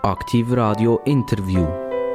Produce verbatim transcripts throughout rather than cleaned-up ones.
Aktiv Radio Interview.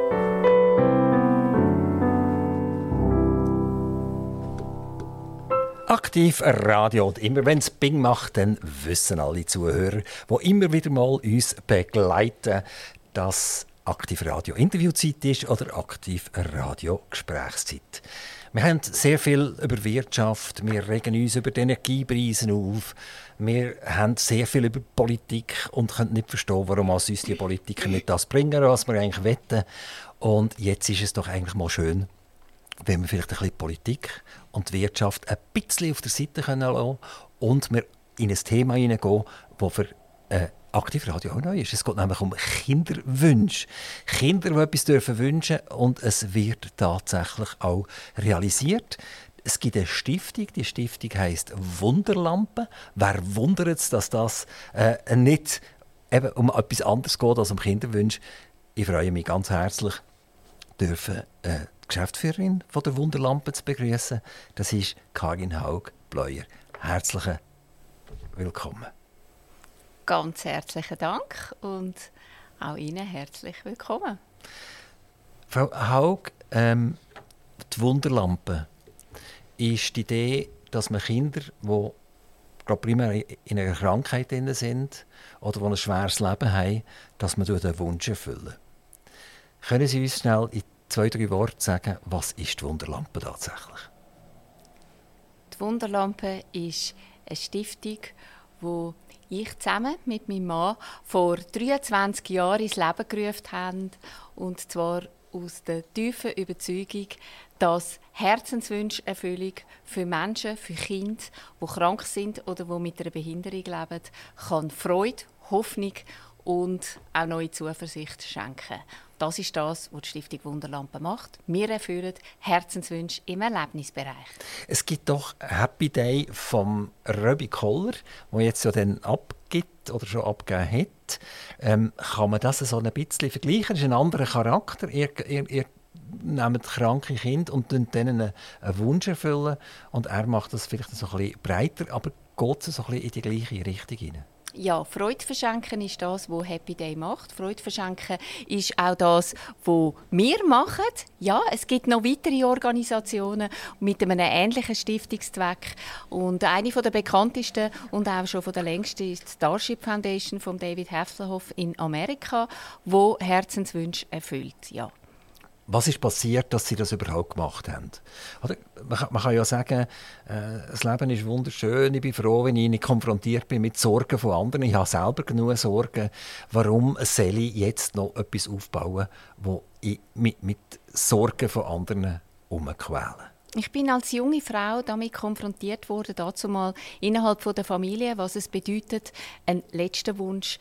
Aktiv Radio. Und immer wenn es Bing macht, dann wissen alle Zuhörer, die immer wieder mal uns begleiten, dass Aktiv Radio Interviewzeit ist oder Aktiv Radio Gesprächszeit. Wir haben sehr viel über Wirtschaft, wir regen uns über die Energiepreise auf, wir haben sehr viel über Politik und können nicht verstehen, warum uns die Politiker nicht das bringen, was wir eigentlich wollen. Und jetzt ist es doch eigentlich mal schön, wenn wir vielleicht ein bisschen Politik und Wirtschaft ein bisschen auf der Seite lassen können und wir in ein Thema hineingehen, das für äh, Aktivradio auch neu ist. Es geht nämlich um Kinderwünsche. Kinder, die etwas dürfen wünschen und es wird tatsächlich auch realisiert. Es gibt eine Stiftung, die Stiftung heisst Wunderlampe. Wer wundert es, dass das äh, nicht eben um etwas anderes geht als um Kinderwünsche? Ich freue mich ganz herzlich, dürfen äh, die Geschäftsführerin von der Wunderlampe zu begrüßen. Das ist Karin Haug-Bleuer. Herzlich willkommen. Ganz herzlichen Dank und auch Ihnen herzlich willkommen. Frau Haug, ähm, die Wunderlampe ist die Idee, dass man Kinder, die gerade primär in einer Krankheit sind oder die ein schweres Leben haben, dass man durch den Wunsch erfüllen. Können Sie uns schnell in zwei, drei Worten sagen, was ist die Wunderlampe tatsächlich? Die Wunderlampe ist eine Stiftung, die ich zusammen mit meinem Mann vor dreiundzwanzig Jahren ins Leben gerufen habe. Und zwar aus der tiefen Überzeugung, dass Herzenswunscherfüllung für Menschen, für Kinder, die krank sind oder die mit einer Behinderung leben, kann Freude, Hoffnung und auch neue Zuversicht schenken. Das ist das, was die Stiftung Wunderlampe macht. Wir erfüllen Herzenswünsche im Erlebnisbereich. Es gibt doch Happy Day vom Röbi Koller, der jetzt ja dann abgibt oder schon abgegeben hat. Ähm, kann man das so ein bisschen vergleichen? Das ist ein anderer Charakter. Ihr, ihr, ihr nehmt kranke Kinder und denen einen, einen Wunsch erfüllen. Und er macht das vielleicht so ein bisschen breiter, aber geht es so ein bisschen in die gleiche Richtung hinein? Ja, Freude verschenken ist das, was Happy Day macht. Freude verschenken ist auch das, was wir machen. Ja, es gibt noch weitere Organisationen mit einem ähnlichen Stiftungszweck. Und eine der bekanntesten und auch schon von der längsten ist die Starship Foundation von David Hasselhoff in Amerika, wo Herzenswünsche erfüllt. Ja. Was ist passiert, dass Sie das überhaupt gemacht haben? Oder, man, kann, man kann ja sagen, äh, das Leben ist wunderschön, ich bin froh, wenn ich nicht konfrontiert bin mit Sorgen von anderen. Ich habe selber genug Sorgen. Warum soll ich jetzt noch etwas aufbauen, wo ich mit, mit Sorgen von anderen herumquäle? Ich bin als junge Frau damit konfrontiert worden, dazu mal innerhalb der Familie, was es bedeutet, einen letzten Wunsch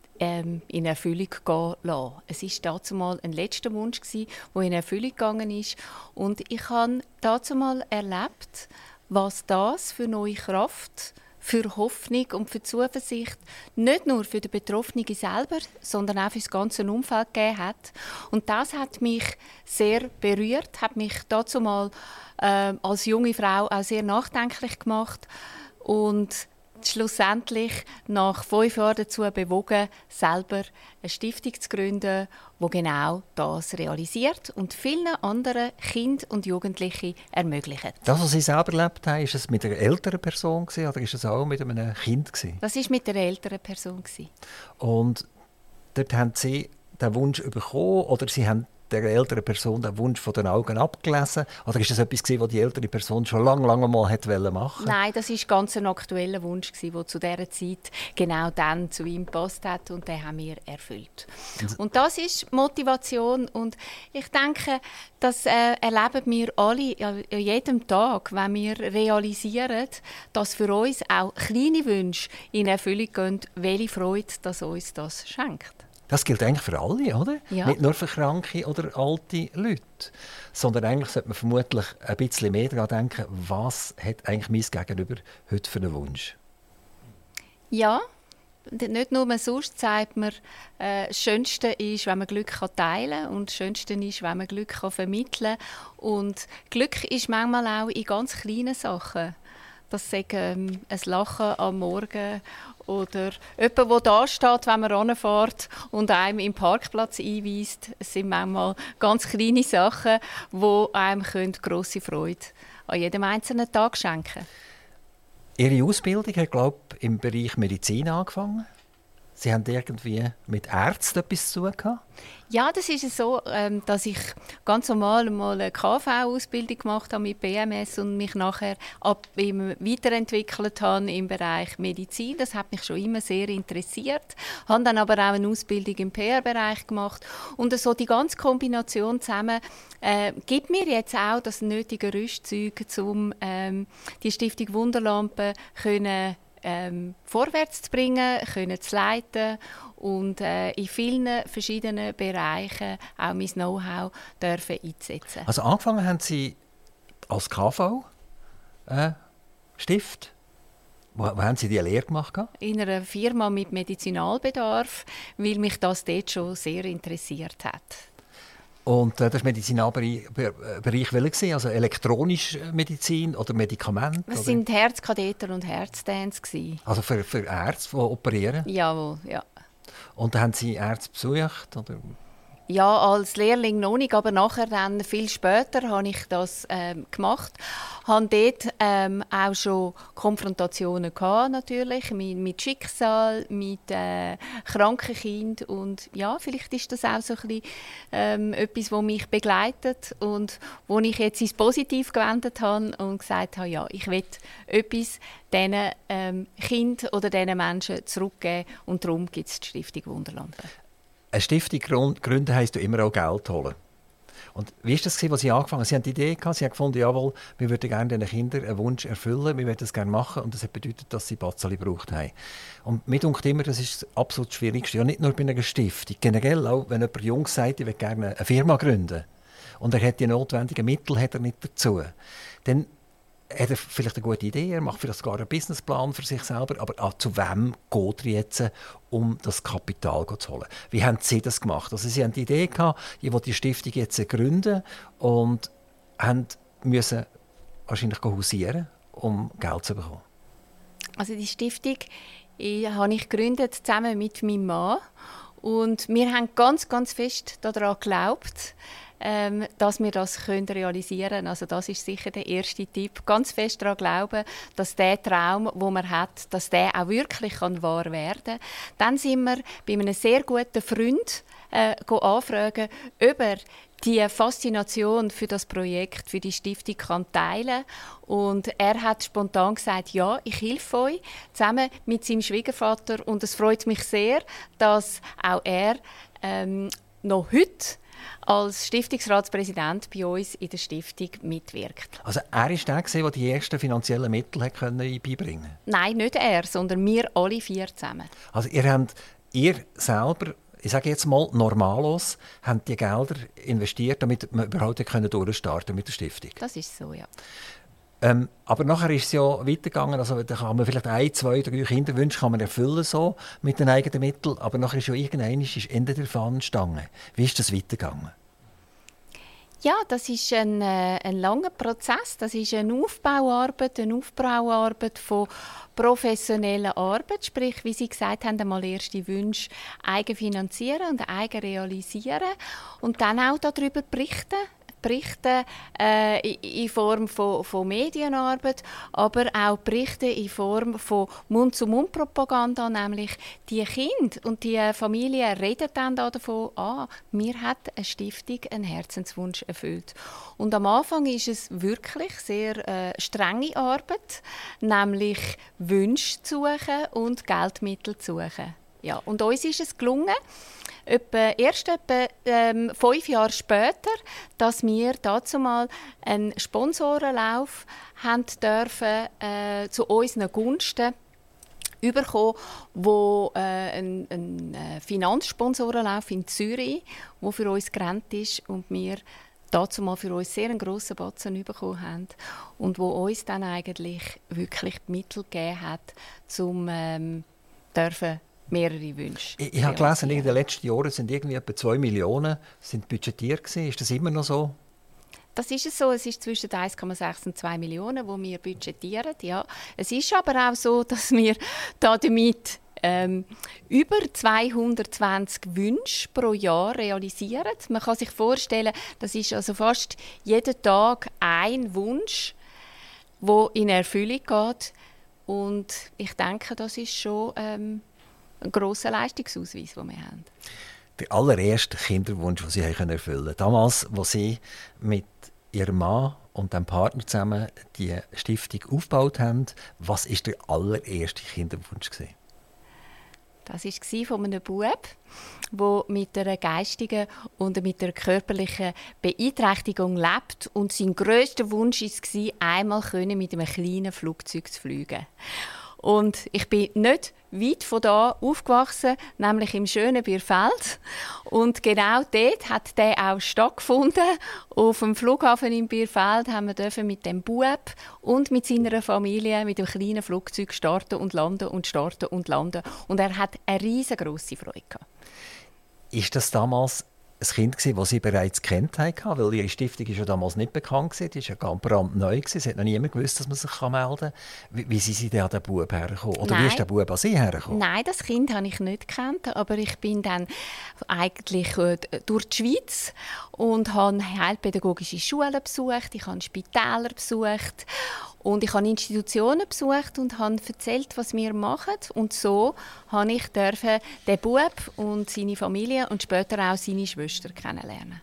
in Erfüllung gehen lassen. Es war dazumal ein letzter Wunsch, der in Erfüllung gegangen ist. Und ich habe dazumal erlebt, was das für neue Kraft, für Hoffnung und für Zuversicht nicht nur für den Betroffenen selber, sondern auch für das ganze Umfeld gegeben hat. Und das hat mich sehr berührt, hat mich dazumal äh, als junge Frau auch sehr nachdenklich gemacht und schlussendlich nach fünf Jahren dazu bewogen, selber eine Stiftung zu gründen, die genau das realisiert und vielen anderen Kindern und Jugendlichen ermöglicht. Das, was Sie selber erlebt haben, ist es mit einer älteren Person gewesen, oder ist es auch mit einem Kind gewesen? Das war mit einer älteren Person gewesen. Und dort haben Sie den Wunsch bekommen, oder Sie haben der älteren Person den Wunsch von den Augen abgelesen? Oder ist das etwas, was die ältere Person schon lange, lange mal machen wollte? Nein, das war ganz ein aktueller Wunsch, der zu dieser Zeit genau dann zu ihm gepasst hat und den haben wir erfüllt. Und das ist Motivation und ich denke, das äh, erleben wir alle an jedem Tag, wenn wir realisieren, dass für uns auch kleine Wünsche in Erfüllung gehen, welche Freude das uns das schenkt. Das gilt eigentlich für alle, oder? Ja. Nicht nur für kranke oder alte Leute. Sondern eigentlich sollte man vermutlich ein bisschen mehr daran denken, was hat eigentlich mein Gegenüber heute für einen Wunsch? Ja, nicht nur sonst sagt man, äh, das Schönste ist, wenn man Glück teilen kann und das Schönste ist, wenn man Glück vermitteln kann. Und Glück ist manchmal auch in ganz kleinen Sachen. das sei ähm, ein Lachen am Morgen oder jemand, der da steht, wenn man ranfährt und einem im Parkplatz einweist. Es sind manchmal ganz kleine Sachen, die einem grosse Freude an jedem einzelnen Tag schenken. Ihre Ausbildung hat, glaube ich, im Bereich Medizin angefangen. Sie haben irgendwie mit Ärzten etwas zu tun gehabt? Ja, das ist so, dass ich ganz normal mal eine K V-Ausbildung gemacht habe mit B M S und mich nachher ab, weiterentwickelt habe im Bereich Medizin. Das hat mich schon immer sehr interessiert. Ich habe dann aber auch eine Ausbildung im P R-Bereich gemacht. Und so die ganze Kombination zusammen äh, gibt mir jetzt auch das nötige Rüstzeug, um ähm, die Stiftung Wunderlampe können Ähm, vorwärts zu bringen, können zu leiten und äh, in vielen verschiedenen Bereichen auch mein Know-how dürfen einzusetzen. Also angefangen haben Sie als K V-Stift. Äh, wo, wo haben Sie diese Lehre gemacht? In einer Firma mit Medizinalbedarf, weil mich das dort schon sehr interessiert hat. Und äh, das Medizinalbereich welcher? Also elektronische Medizin oder Medikamente? Es oder? sind Herzkatheter und Herzstents. Also für, für Ärzte, die operieren? Jawohl, ja. Und dann haben Sie Ärzte besucht? Oder? Ja, als Lehrling noch nicht, aber nachher dann viel später habe ich das ähm, gemacht. Habe dort ähm, auch schon Konfrontationen gehabt, natürlich mit, mit Schicksal, mit äh, kranken Kindern und ja, vielleicht ist das auch so ein bisschen, ähm, etwas, das mich begleitet und wo ich jetzt ins Positive gewendet habe und gesagt habe, ja, ich will etwas diesen ähm, Kindern oder diesen Menschen zurückgeben und darum gibt es die Stiftung Wunderlampe. Eine Stiftung gründen heisst ja immer auch Geld holen. Und wie war das, als Sie angefangen haben? Sie haben die Idee gehabt, Sie haben gefunden, jawohl, wir würden gerne diesen Kindern einen Wunsch erfüllen, wir würden das gerne machen und das hat bedeutet, dass sie Batzeli gebraucht haben. Und mir denkt immer, das ist das absolut Schwierigste. Ja, nicht nur bei einer Stiftung, generell auch, wenn jemand jung sagt, ich will gerne eine Firma gründen und er hat die notwendigen Mittel hat er nicht dazu, dann hat er vielleicht eine gute Idee, er macht vielleicht sogar einen Businessplan für sich selber, aber ah, zu wem geht er jetzt, um das Kapital zu holen? Wie haben Sie das gemacht? Also Sie haben die Idee gehabt, ich will die Stiftung jetzt gründen und haben müssen wahrscheinlich hausieren, um Geld zu bekommen. Also die Stiftung ich, habe ich gegründet zusammen mit meinem Mann und wir haben ganz, ganz fest daran geglaubt, Ähm, dass wir das können realisieren können. Also das ist sicher der erste Tipp. Ganz fest daran glauben, dass der Traum, den man hat, dass der auch wirklich kann wahr werden kann. Dann sind wir bei einem sehr guten Freund äh, anfragen, ob er die Faszination für das Projekt, für die Stiftung kann teilen. Und er hat spontan gesagt, ja, ich helfe euch, zusammen mit seinem Schwiegervater. Und es freut mich sehr, dass auch er ähm, noch heute als Stiftungsratspräsident bei uns in der Stiftung mitwirkt. Also er war der, der die ersten finanziellen Mittel beibringen konnte? Nein, nicht er, sondern wir alle vier zusammen. Also ihr habt ihr selber, ich sage jetzt mal normalos, habt die Gelder investiert, damit wir überhaupt durchstarten mit der Stiftung? Das ist so, ja. Ähm, aber nachher ist es ja weitergegangen. Also, da kann man vielleicht ein, zwei, drei Kinderwünsche kann man erfüllen so, mit den eigenen Mitteln. Aber nachher ist ja irgendwann ist Ende der Fahnenstange. Wie ist das weitergegangen? Ja, das ist ein, äh, ein langer Prozess. Das ist eine Aufbauarbeit, eine Aufbauarbeit von professioneller Arbeit. Sprich, wie Sie gesagt haben, einmal erste Wünsche eigenfinanzieren und eigenrealisieren. Und dann auch darüber berichten. Berichte äh, in Form von, von Medienarbeit, aber auch Berichte in Form von Mund-zu-Mund-Propaganda, nämlich die Kinder und die Familien reden dann davon, ah, mir hat eine Stiftung einen Herzenswunsch erfüllt. Und am Anfang ist es wirklich sehr äh, strenge Arbeit, nämlich Wünsche zu suchen und Geldmittel zu suchen. Ja, und uns ist es gelungen, Etwa, erst etwa ähm, fünf Jahre später, dass wir dazu mal einen Sponsorenlauf haben dürfen, äh, zu unseren Gunsten bekommen, wo äh, ein, ein Finanzsponsorenlauf in Zürich, der für uns gerannt ist und wir dazu mal für uns sehr einen grossen Batzen bekommen haben und wo uns dann eigentlich wirklich die Mittel gegeben hat, um ähm, dürfen mehrere Wünsche. Ich, ich habe gelesen, in den letzten Jahren sind irgendwie etwa zwei Millionen sind budgetiert gewesen. Ist das immer noch so? das ist es so. Es ist zwischen eins Komma sechs und zwei Millionen, die wir budgetieren. Ja. Es ist aber auch so, dass wir damit ähm, über zweihundertzwanzig Wünsche pro Jahr realisieren. Man kann sich vorstellen, das ist also fast jeden Tag ein Wunsch, der in Erfüllung geht. Und ich denke, das ist schon ähm, ein grosser Leistungsausweis, den wir haben. Der allererste Kinderwunsch, den Sie erfüllen konnten. Damals, als Sie mit Ihrem Mann und dem Partner zusammen die Stiftung aufgebaut haben, was war der allererste Kinderwunsch? Das war von einem Bub, der mit einer geistigen und mit einer körperlichen Beeinträchtigung lebt. Und sein grösster Wunsch war, einmal mit einem kleinen Flugzeug zu fliegen. Und ich bin nicht weit von da aufgewachsen, nämlich im schönen Bierfeld. Und genau dort hat der auch stattgefunden. Auf dem Flughafen in Bierfeld haben wir dürfen mit dem Bub und mit seiner Familie mit dem kleinen Flugzeug starten und landen und starten und landen. Und er hat eine riesengroße Freude gehabt. Ist das damals ein Kind, das Sie bereits kennt haben? Weil Ihre Stiftung war ja damals nicht bekannt. Sie war ja ganz brandneu. Es hat noch niemand gewusst, dass man sich melden kann. Wie, wie sind Sie denn an den Bub hergekommen? Oder Nein. Wie ist der Bub an Sie hergekommen? Nein, das Kind habe ich nicht gekannt. Aber ich bin dann eigentlich äh, durch die Schweiz und habe heilpädagogische Schulen besucht. Ich habe Spitäler besucht. Und ich habe Institutionen besucht und habe erzählt, was wir machen. Und so durfte ich den Bub und seine Familie und später auch seine Schwester kennenlernen.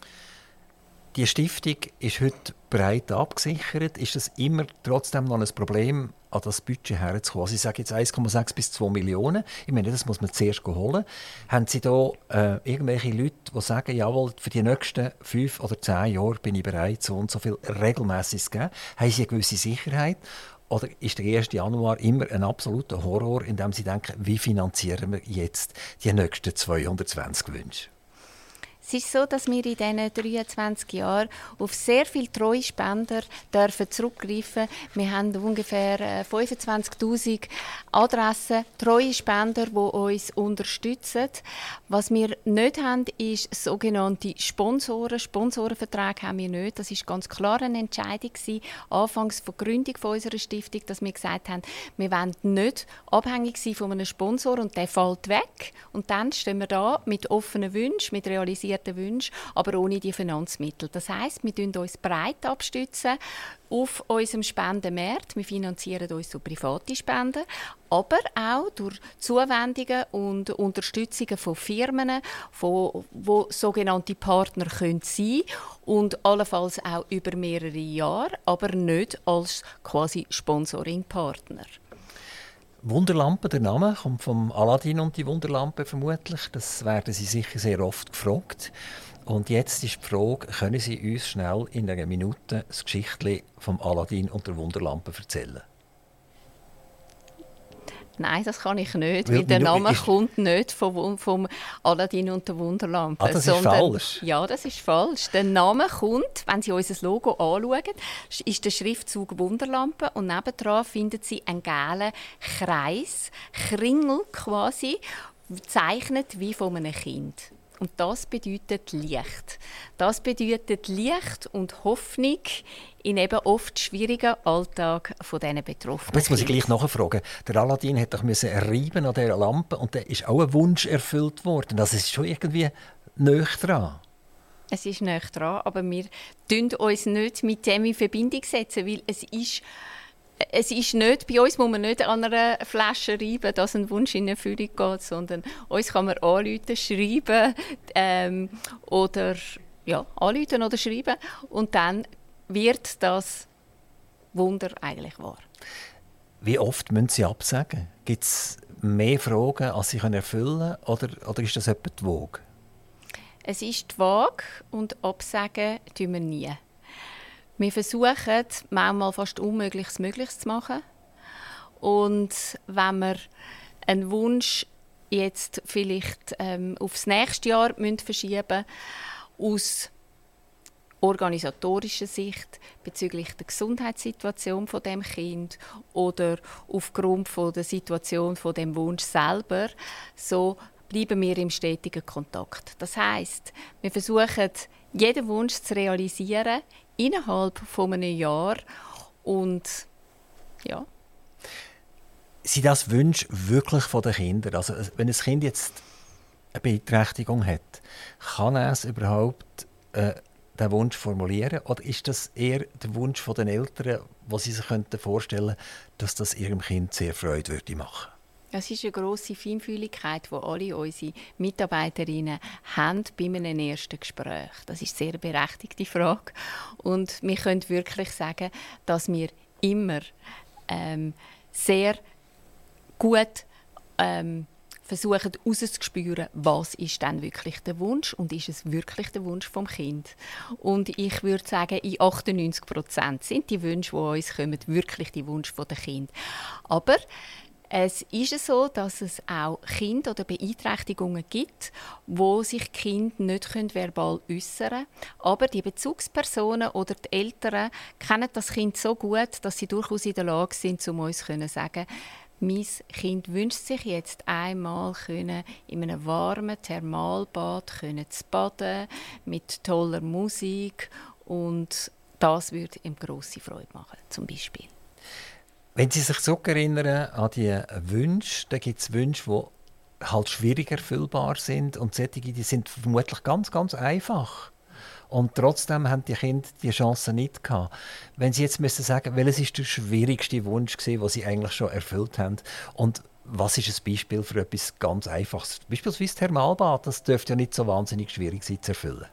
Die Stiftung ist heute breit abgesichert. Ist es immer trotzdem noch ein Problem, an das Budget herzukommen? Also ich sage jetzt eins Komma sechs bis zwei Millionen. Ich meine, das muss man zuerst holen. Haben Sie da äh, irgendwelche Leute, die sagen, jawohl, für die nächsten fünf oder zehn Jahre bin ich bereit, so und so viel regelmässig zu geben? Haben Sie eine gewisse Sicherheit? Oder ist der erste Januar immer ein absoluter Horror, in dem Sie denken, wie finanzieren wir jetzt die nächsten zweihundertzwanzig Wünsche? Es ist so, dass wir in diesen dreiundzwanzig Jahren auf sehr viele treue Spender dürfen zurückgreifen dürfen. Wir haben ungefähr fünfundzwanzigtausend Adressen, treue Spender, die uns unterstützen. Was wir nicht haben, ist sogenannte Sponsoren. Sponsorenverträge haben wir nicht. Das war ganz klar eine Entscheidung gewesen, anfangs von der Gründung unserer Stiftung, dass wir gesagt haben, wir wollen nicht abhängig sein von einem Sponsor und der fällt weg. Und dann stehen wir da mit offenen Wünschen, mit realisierten Wünsche, aber ohne die Finanzmittel. Das heisst, wir stützen uns breit abstützen auf unserem Spendenmarkt. Wir finanzieren uns so private Spenden, aber auch durch Zuwendungen und Unterstützungen von Firmen, von, wo sogenannte Partner können sein und allenfalls auch über mehrere Jahre, aber nicht als quasi Sponsoring-Partner. Wunderlampe, der Name kommt vom Aladdin und die Wunderlampe vermutlich. Das werden Sie sicher sehr oft gefragt. Und jetzt ist die Frage, können Sie uns schnell in einer Minute das Geschichtchen vom Aladdin und der Wunderlampe erzählen? Nein, das kann ich nicht, weil der Name ist... kommt nicht vom, vom Aladdin und der Wunderlampe. Ah, das sondern, ist falsch? Ja, das ist falsch. Der Name kommt, wenn Sie unser Logo anschauen, ist der Schriftzug Wunderlampe und nebendran finden Sie einen gelben Kreis, Kringel quasi, gezeichnet wie von einem Kind. Und das bedeutet Licht. Das bedeutet Licht und Hoffnung in eben oft schwierigen Alltag von diesen Betroffenen. Aber jetzt muss ich gleich nachfragen. Der Aladdin hat doch reiben an dieser Lampe und da ist auch ein Wunsch erfüllt worden. Das ist schon irgendwie nahe dran. Es ist nahe dran, aber wir setzen uns nicht mit dem in Verbindung setzen, weil es ist Es ist nicht, bei uns muss man nicht an einer Flasche reiben, dass ein Wunsch in Erfüllung geht, sondern uns kann man anrufen, schreiben ähm, oder ja, anrufen oder schreiben und dann wird das Wunder eigentlich wahr. Wie oft müssen Sie absagen? Gibt es mehr Fragen, als Sie erfüllen können, oder, oder ist das etwa die Waage? Es ist die Waage und absagen tun wir nie. Wir versuchen, manchmal fast Unmögliches Mögliches zu machen. Und wenn wir einen Wunsch jetzt vielleicht ähm, aufs nächste Jahr müssen verschieben aus organisatorischer Sicht bezüglich der Gesundheitssituation von dem Kind oder aufgrund von der Situation von dem Wunsch selber, so bleiben wir im stetigen Kontakt. Das heisst, wir versuchen, jeden Wunsch zu realisieren innerhalb von einem Jahr. Und ja. Sind das Wünsche wirklich von den Kindern? Also, wenn ein Kind jetzt eine Beeinträchtigung hat, kann es überhaupt äh, den Wunsch formulieren? Oder ist das eher der Wunsch der Eltern, wo sie sich vorstellen könnten, dass das ihrem Kind sehr Freude würde machen? Das ist eine grosse Feinfühligkeit, die alle unsere Mitarbeiterinnen haben bei einem ersten Gespräch. Das ist eine sehr berechtigte Frage. Und wir können wirklich sagen, dass wir immer ähm, sehr gut ähm, versuchen herauszuspüren, was ist denn wirklich der Wunsch und ist es wirklich der Wunsch vom Kind. Und ich würde sagen, in achtundneunzig Prozent sind die Wünsche, die uns kommen, wirklich die Wünsche der Kinder. Aber es ist so, dass es auch Kinder oder Beeinträchtigungen gibt, wo sich die Kinder nicht verbal äußern können. Aber die Bezugspersonen oder die Eltern kennen das Kind so gut, dass sie durchaus in der Lage sind, um uns zu sagen, mein Kind wünscht sich jetzt einmal können, in einem warmen Thermalbad können zu baden, mit toller Musik. Und das würde ihm grosse Freude machen, zum Beispiel. Wenn Sie sich zurückerinnern an die Wünsche, dann gibt es Wünsche, die halt schwierig erfüllbar sind. Und solche, die sind vermutlich ganz, ganz einfach. Und trotzdem haben die Kinder die Chance nicht gehabt. Wenn Sie jetzt müssen sagen, welches ist der schwierigste Wunsch gewesen, den Sie eigentlich schon erfüllt haben? Und was ist ein Beispiel für etwas ganz Einfaches? Beispielsweise Thermalbad, das dürfte ja nicht so wahnsinnig schwierig sein zu erfüllen.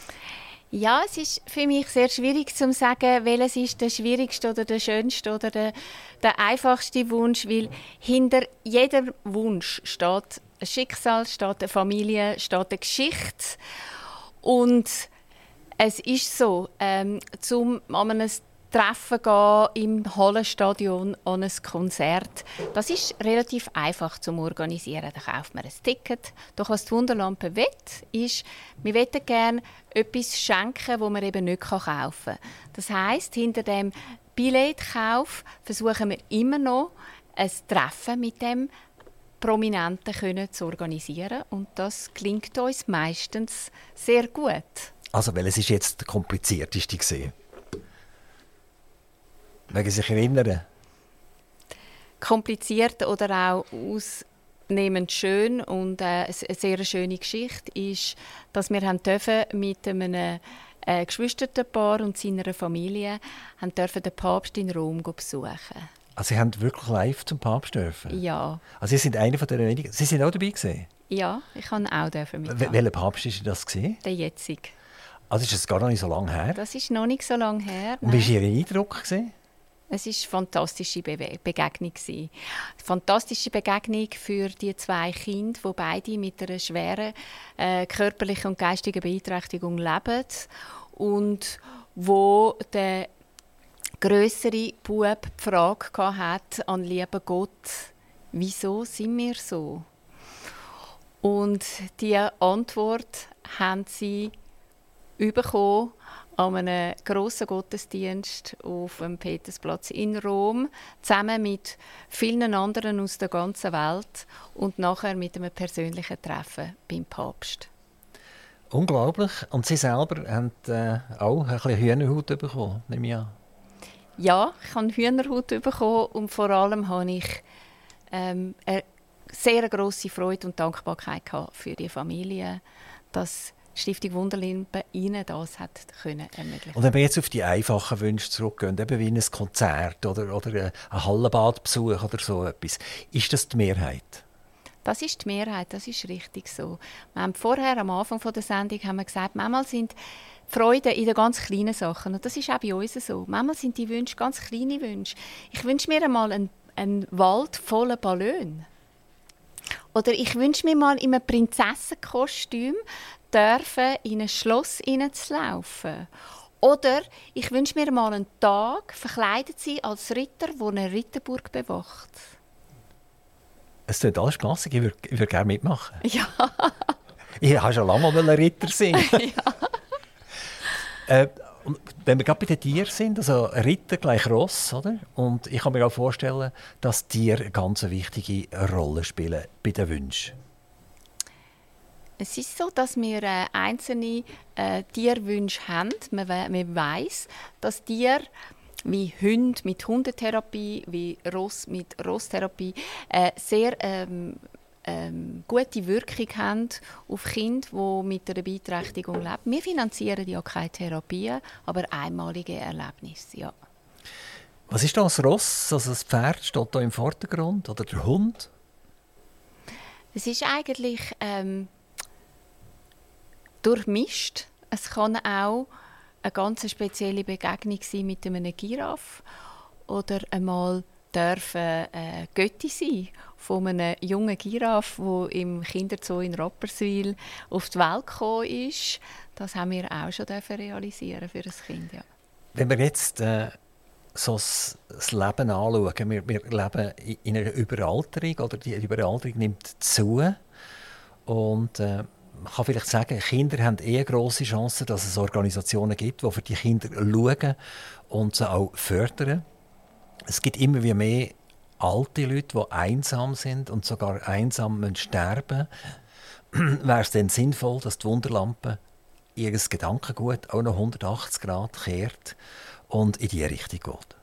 Ja, es ist für mich sehr schwierig zu sagen, welches ist der schwierigste oder der schönste oder der, der einfachste Wunsch, weil hinter jedem Wunsch steht ein Schicksal, steht eine Familie, steht eine Geschichte. Und es ist so, ähm, zum an einem Treffen gehen im Hallenstadion an ein Konzert, das ist relativ einfach zu organisieren. Da kauft man ein Ticket. Doch was die Wunderlampe will, ist, wir wollen gerne etwas schenken, das man eben nicht kaufen kann. Das heisst, hinter dem Billetkauf versuchen wir immer noch ein Treffen mit dem Prominenten können zu organisieren. Und das gelingt uns meistens sehr gut. Also, welches ist jetzt der komplizierteste gewesen? Mögen Sie sich erinnern? Kompliziert oder auch ausnehmend schön und äh, eine sehr schöne Geschichte ist, dass wir haben dürfen mit einem äh, Geschwisterpaar und seiner Familie haben dürfen den Papst in Rom besuchen. Also Sie haben wirklich live zum Papst dürfen? Ja. Also Sie sind einer von der wenigen. Sie sind auch dabei gewesen? Ja, ich kann auch dürfen mit. Welcher Papst war das gewesen? Der jetzige. Also ist das gar noch nicht so lange her? Das ist noch nicht so lange her. Und wie war Ihr Eindruck gewesen? Es war eine fantastische Be- Begegnung. Eine fantastische Begegnung für die zwei Kinder, die beide mit einer schweren äh, körperlichen und geistigen Beeinträchtigung leben. Und wo der grössere Bub die Frage hatte an lieben Gott, wieso sind wir so? Und diese Antwort haben sie bekommen an einem grossen Gottesdienst auf dem Petersplatz in Rom, zusammen mit vielen anderen aus der ganzen Welt und nachher mit einem persönlichen Treffen beim Papst. Unglaublich. Und Sie selber haben äh, auch ein bisschen Hühnerhaut bekommen, nehme ich an. Ja, ich habe Hühnerhaut bekommen und vor allem habe ich ähm, eine sehr grosse Freude und Dankbarkeit für die Familie, dass die Stiftung Wunderlampe Ihnen das hat können ermöglichen. Und wenn wir jetzt auf die einfachen Wünsche zurückgehen, eben wie ein Konzert oder, oder ein Hallenbadbesuch oder so etwas, ist das die Mehrheit? Das ist die Mehrheit, das ist richtig so. Wir haben vorher am Anfang der Sendung haben wir gesagt, manchmal sind Freude in den ganz kleinen Sachen. Und das ist auch bei uns so. Manchmal sind die Wünsche ganz kleine Wünsche. Ich wünsche mir einmal einen, einen Wald voller Ballon. Oder ich wünsche mir mal in einem Prinzessenkostüm dürfen in ein Schloss hineinzulaufen. Oder ich wünsche mir mal einen Tag, verkleidet sie als Ritter, der eine Ritterburg bewacht. Es klingt alles spassig, ich würde, ich würde gerne mitmachen. Ja. Ich wollte schon lange mal ein Ritter sein. Ja. äh, und wenn wir gerade bei den Tieren sind, also Ritter gleich Ross, oder? Und ich kann mir auch vorstellen, dass Tiere eine ganz wichtige Rolle spielen bei den Wünschen. Es ist so, dass wir äh, einzelne äh, Tierwünsche haben. Man, we- man weiss, dass Tiere wie Hunde mit Hundetherapie, wie Ross mit Rosstherapie äh, sehr ähm, ähm, gute Wirkung haben auf Kinder, die mit einer Beeinträchtigung leben. Wir finanzieren ja keine Therapien, aber einmalige Erlebnisse. Ja. Was ist das Ross? Also das Pferd steht da im Vordergrund oder der Hund? Es ist eigentlich ähm, durchmischt. Es kann auch eine ganz spezielle Begegnung sein mit einem Giraffe oder einmal dürfen äh, Götti sein von einem jungen Giraffe, der im Kinderzoo in Rapperswil auf die Welt gekommen ist. Das haben wir auch schon realisieren für ein Kind. Ja. Wenn wir jetzt äh, so das, das Leben anschauen, wir, wir leben in einer Überalterung, oder die Überalterung nimmt zu. Und äh, man kann vielleicht sagen, Kinder haben eher grosse Chancen, dass es Organisationen gibt, die für die Kinder schauen und sie auch fördern. Es gibt immer wie mehr alte Leute, die einsam sind und sogar einsam sterben müssen. Wäre es dann sinnvoll, dass die Wunderlampe ihr Gedankengut auch noch hundertachtzig Grad kehrt und in diese Richtung geht?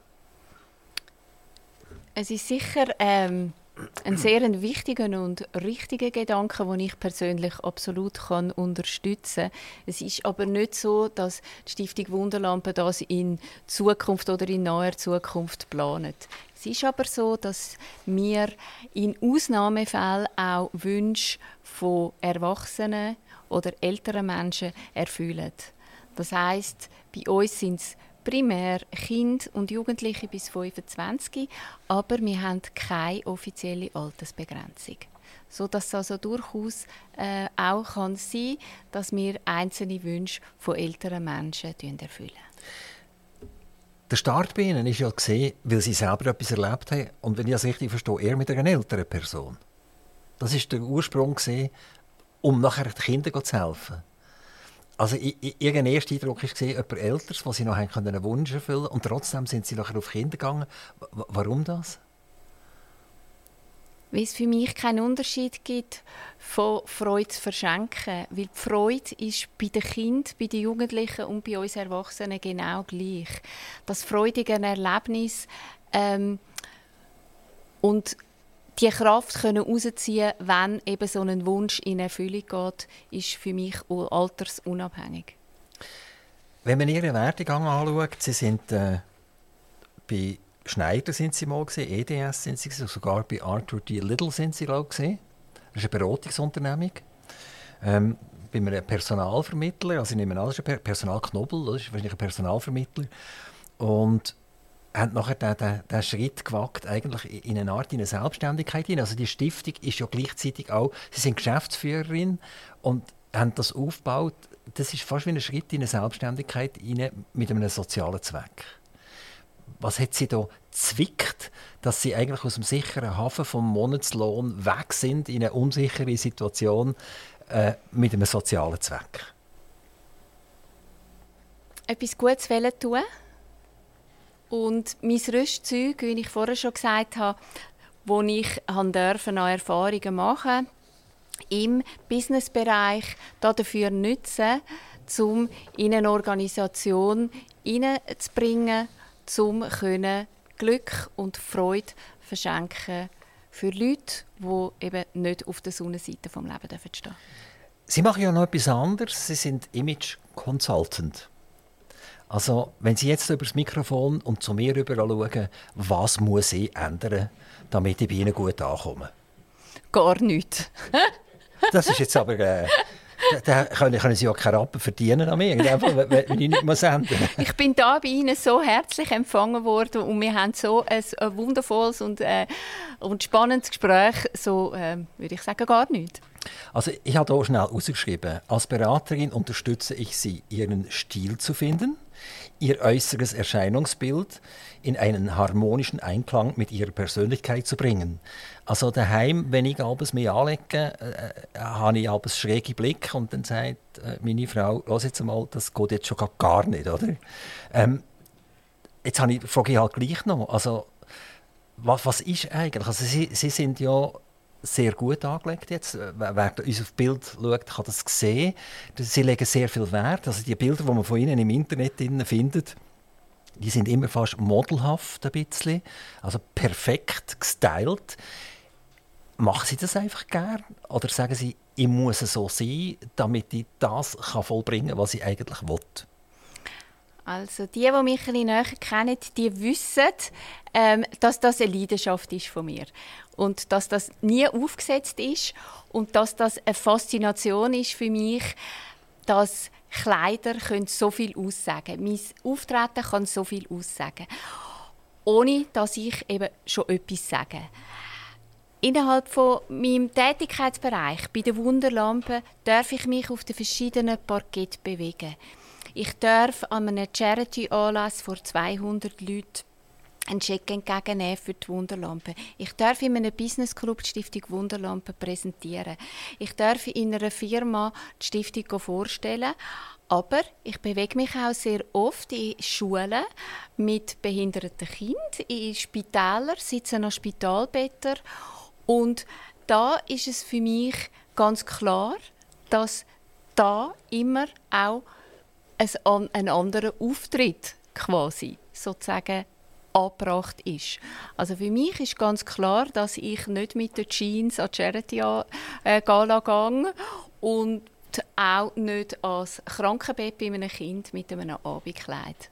Es ist sicher ähm, ein sehr wichtiger und richtiger Gedanke, den ich persönlich absolut kann unterstützen kann. Es ist aber nicht so, dass die Stiftung Wunderlampe das in Zukunft oder in naher Zukunft plant. Es ist aber so, dass wir in Ausnahmefällen auch Wünsche von Erwachsenen oder älteren Menschen erfüllen. Das heisst, bei uns sind es primär Kinder und Jugendliche bis fünfundzwanzig, aber wir haben keine offizielle Altersbegrenzung. Sodass es also durchaus äh, auch kann sein kann, dass wir einzelne Wünsche von älteren Menschen erfüllen. Der Start bei Ihnen ist ja gesehen, weil Sie selber etwas erlebt haben und wenn ich das richtig verstehe, eher mit einer älteren Person. Das war der Ursprung, um nachher den Kindern zu helfen. Also Ihr erster Eindruck war jemand Älteres, wo Sie noch einen Wunsch erfüllen konnten und trotzdem sind Sie nachher auf Kinder gegangen. W- warum das? Weil es für mich keinen Unterschied gibt, von Freude zu verschenken. Weil die Freude ist bei den Kindern, bei den Jugendlichen und bei uns Erwachsenen genau gleich. Das freudige Erlebnis ähm, und die Kraft können herausziehen, wenn eben so ein Wunsch in Erfüllung geht, ist für mich altersunabhängig. Wenn man Ihren Werdegang anschaut, Sie sind äh, bei Schneider sind Sie mal gewesen, E D S sind Sie gewesen, sogar bei Arthur D. Little sind Sie auch gewesen. Das ist eine Beratungsunternehmung. Ähm, bei einem Personalvermittler, also ich nehme an, das ist ein Personalknobel, das ist wahrscheinlich ein Personalvermittler. Und haben nachher den, den, den Schritt gewagt, eigentlich in eine Art in eine Selbstständigkeit hinein. Also die Stiftung ist ja gleichzeitig auch, Sie sind Geschäftsführerin und haben das aufgebaut. Das ist fast wie ein Schritt in eine Selbstständigkeit hinein mit einem sozialen Zweck. Was hat Sie da zwickt, dass Sie eigentlich aus dem sicheren Hafen vom Monatslohn weg sind in eine unsichere Situation äh, mit einem sozialen Zweck? Etwas Gutes tun. Und mein Rüstzeug, wie ich vorher schon gesagt habe, wo ich durfte an Erfahrungen machen im Businessbereich, dafür nutzen, um in eine Organisation hineinzubringen, um Glück und Freude verschenken für Leute, die eben nicht auf der Sonnenseite des Lebens stehen dürfen. Sie machen ja noch etwas anderes. Sie sind Image Consultant. Also, wenn Sie jetzt über das Mikrofon und zu mir rüber schauen, was muss ich ändern, damit ich bei Ihnen gut ankomme? Gar nichts. Das ist jetzt aber... Äh, da können, können Sie ja keine Rappen verdienen an mir, wenn, wenn ich nicht muss ändern. Ich bin da bei Ihnen so herzlich empfangen worden und wir haben so ein, ein wundervolles und, äh, und spannendes Gespräch. So äh, würde ich sagen, gar nichts. Also ich habe hier schnell ausgeschrieben, als Beraterin unterstütze ich Sie, Ihren Stil zu finden, Ihr äußeres Erscheinungsbild in einen harmonischen Einklang mit Ihrer Persönlichkeit zu bringen. Also daheim, wenn ich abends mich anlege, äh, habe ich abends schräge Blick und dann sagt äh, meine Frau, «Lass jetzt mal, das geht jetzt schon gar nicht, oder?» ähm, Jetzt habe ich, frage ich halt gleich noch, also was, was ist eigentlich? Also Sie, Sie sind ja sehr gut angelegt jetzt. Wer uns auf Bild schaut, kann das sehen. Sie legen sehr viel Wert. Also die Bilder, die man von Ihnen im Internet findet, die sind immer fast modelhaft ein bisschen. Also perfekt gestylt. Machen Sie das einfach gern? Oder sagen Sie, ich muss so sein, damit ich das vollbringen kann, was ich eigentlich will? Also die, die mich ein bisschen näher kennen, die wissen, ähm, dass das eine Leidenschaft ist von mir. Und dass das nie aufgesetzt ist und dass das eine Faszination ist für mich, dass Kleider können so viel aussagen können. Mein Auftreten kann so viel aussagen, ohne dass ich eben schon etwas sage. Innerhalb von meinem Tätigkeitsbereich bei der Wunderlampe darf ich mich auf den verschiedenen Parketten bewegen. Ich darf an einem Charity-Anlass vor zweihundert Leuten einen Scheck entgegennehmen für die Wunderlampe. Ich darf in einem Business-Club die Stiftung Wunderlampe präsentieren. Ich darf in einer Firma die Stiftung vorstellen. Aber ich bewege mich auch sehr oft in Schulen mit behinderten Kindern, in Spitälern, sitze an Spitalbetten. Und da ist es für mich ganz klar, dass da immer auch ein, ein anderer Auftritt quasi sozusagen angebracht ist. Also für mich ist ganz klar, dass ich nicht mit den Jeans an die Charity-Gala gehe und auch nicht als Krankenbett bei einem Kind mit einem Abendkleid.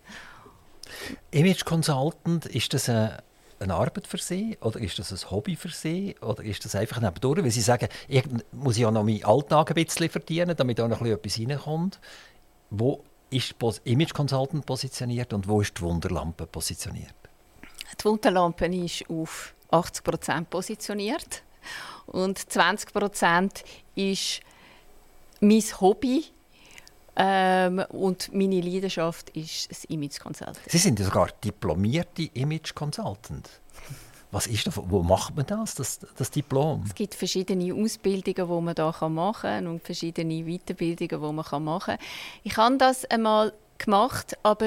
Image Consultant, ist das eine, eine Arbeit für Sie oder ist das ein Hobby für Sie oder ist das einfach nebendurch? Weil Sie sagen, ich muss ja noch meinen Alltag ein bisschen verdienen, damit auch noch etwas reinkommt. Wo ist Image Consultant positioniert und wo ist die Wunderlampe positioniert? Die Wunderlampe ist auf achtzig Prozent positioniert und zwanzig Prozent ist mein Hobby ähm, und meine Leidenschaft ist das Image Consultant. Sie sind ja sogar diplomierte Image Consultant. Was ist das? Wo macht man das, das, das Diplom? Es gibt verschiedene Ausbildungen, die man da machen kann und verschiedene Weiterbildungen, die man machen kann. Ich habe das einmal gemacht, aber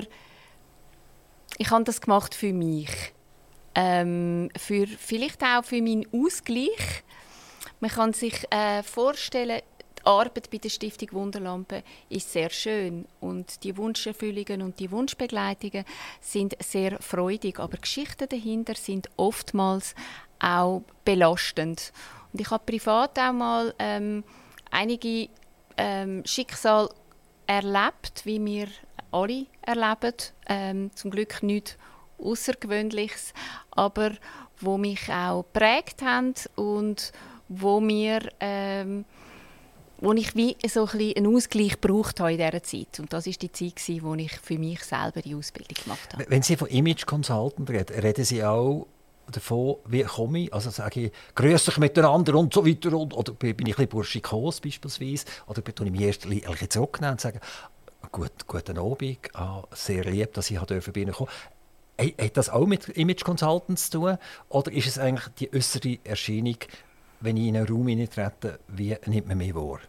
ich habe das gemacht für mich. Ähm, für, vielleicht auch für meinen Ausgleich. Man kann sich äh, vorstellen, die Arbeit bei der Stiftung Wunderlampe ist sehr schön und die Wunscherfüllungen und die Wunschbegleitungen sind sehr freudig, aber Geschichten dahinter sind oftmals auch belastend. Und ich habe privat auch mal ähm, einige ähm, Schicksale erlebt, wie wir alle erleben, ähm, zum Glück nichts Außergewöhnliches, aber wo mich auch geprägt haben und wo mir ähm, wo ich wie so ein bisschen einen Ausgleich gebraucht habe in dieser Zeit. Und das war die Zeit, in der ich für mich selber die Ausbildung gemacht habe. Wenn Sie von Image Consultant reden, reden Sie auch davon, wie komme ich, also sage ich, grüße dich miteinander und so weiter, und, oder bin ich ein bisschen burschikos beispielsweise, oder tue ich mich erst ein bisschen zurücknehmen und sage, gut, guten Abend, ah, sehr lieb, dass ich bei Ihnen kommen durfte. Hat das auch mit Image Consultants zu tun, oder ist es eigentlich die äußere Erscheinung, wenn ich in einen Raum hineintrete, wie nimmt man mich wahr?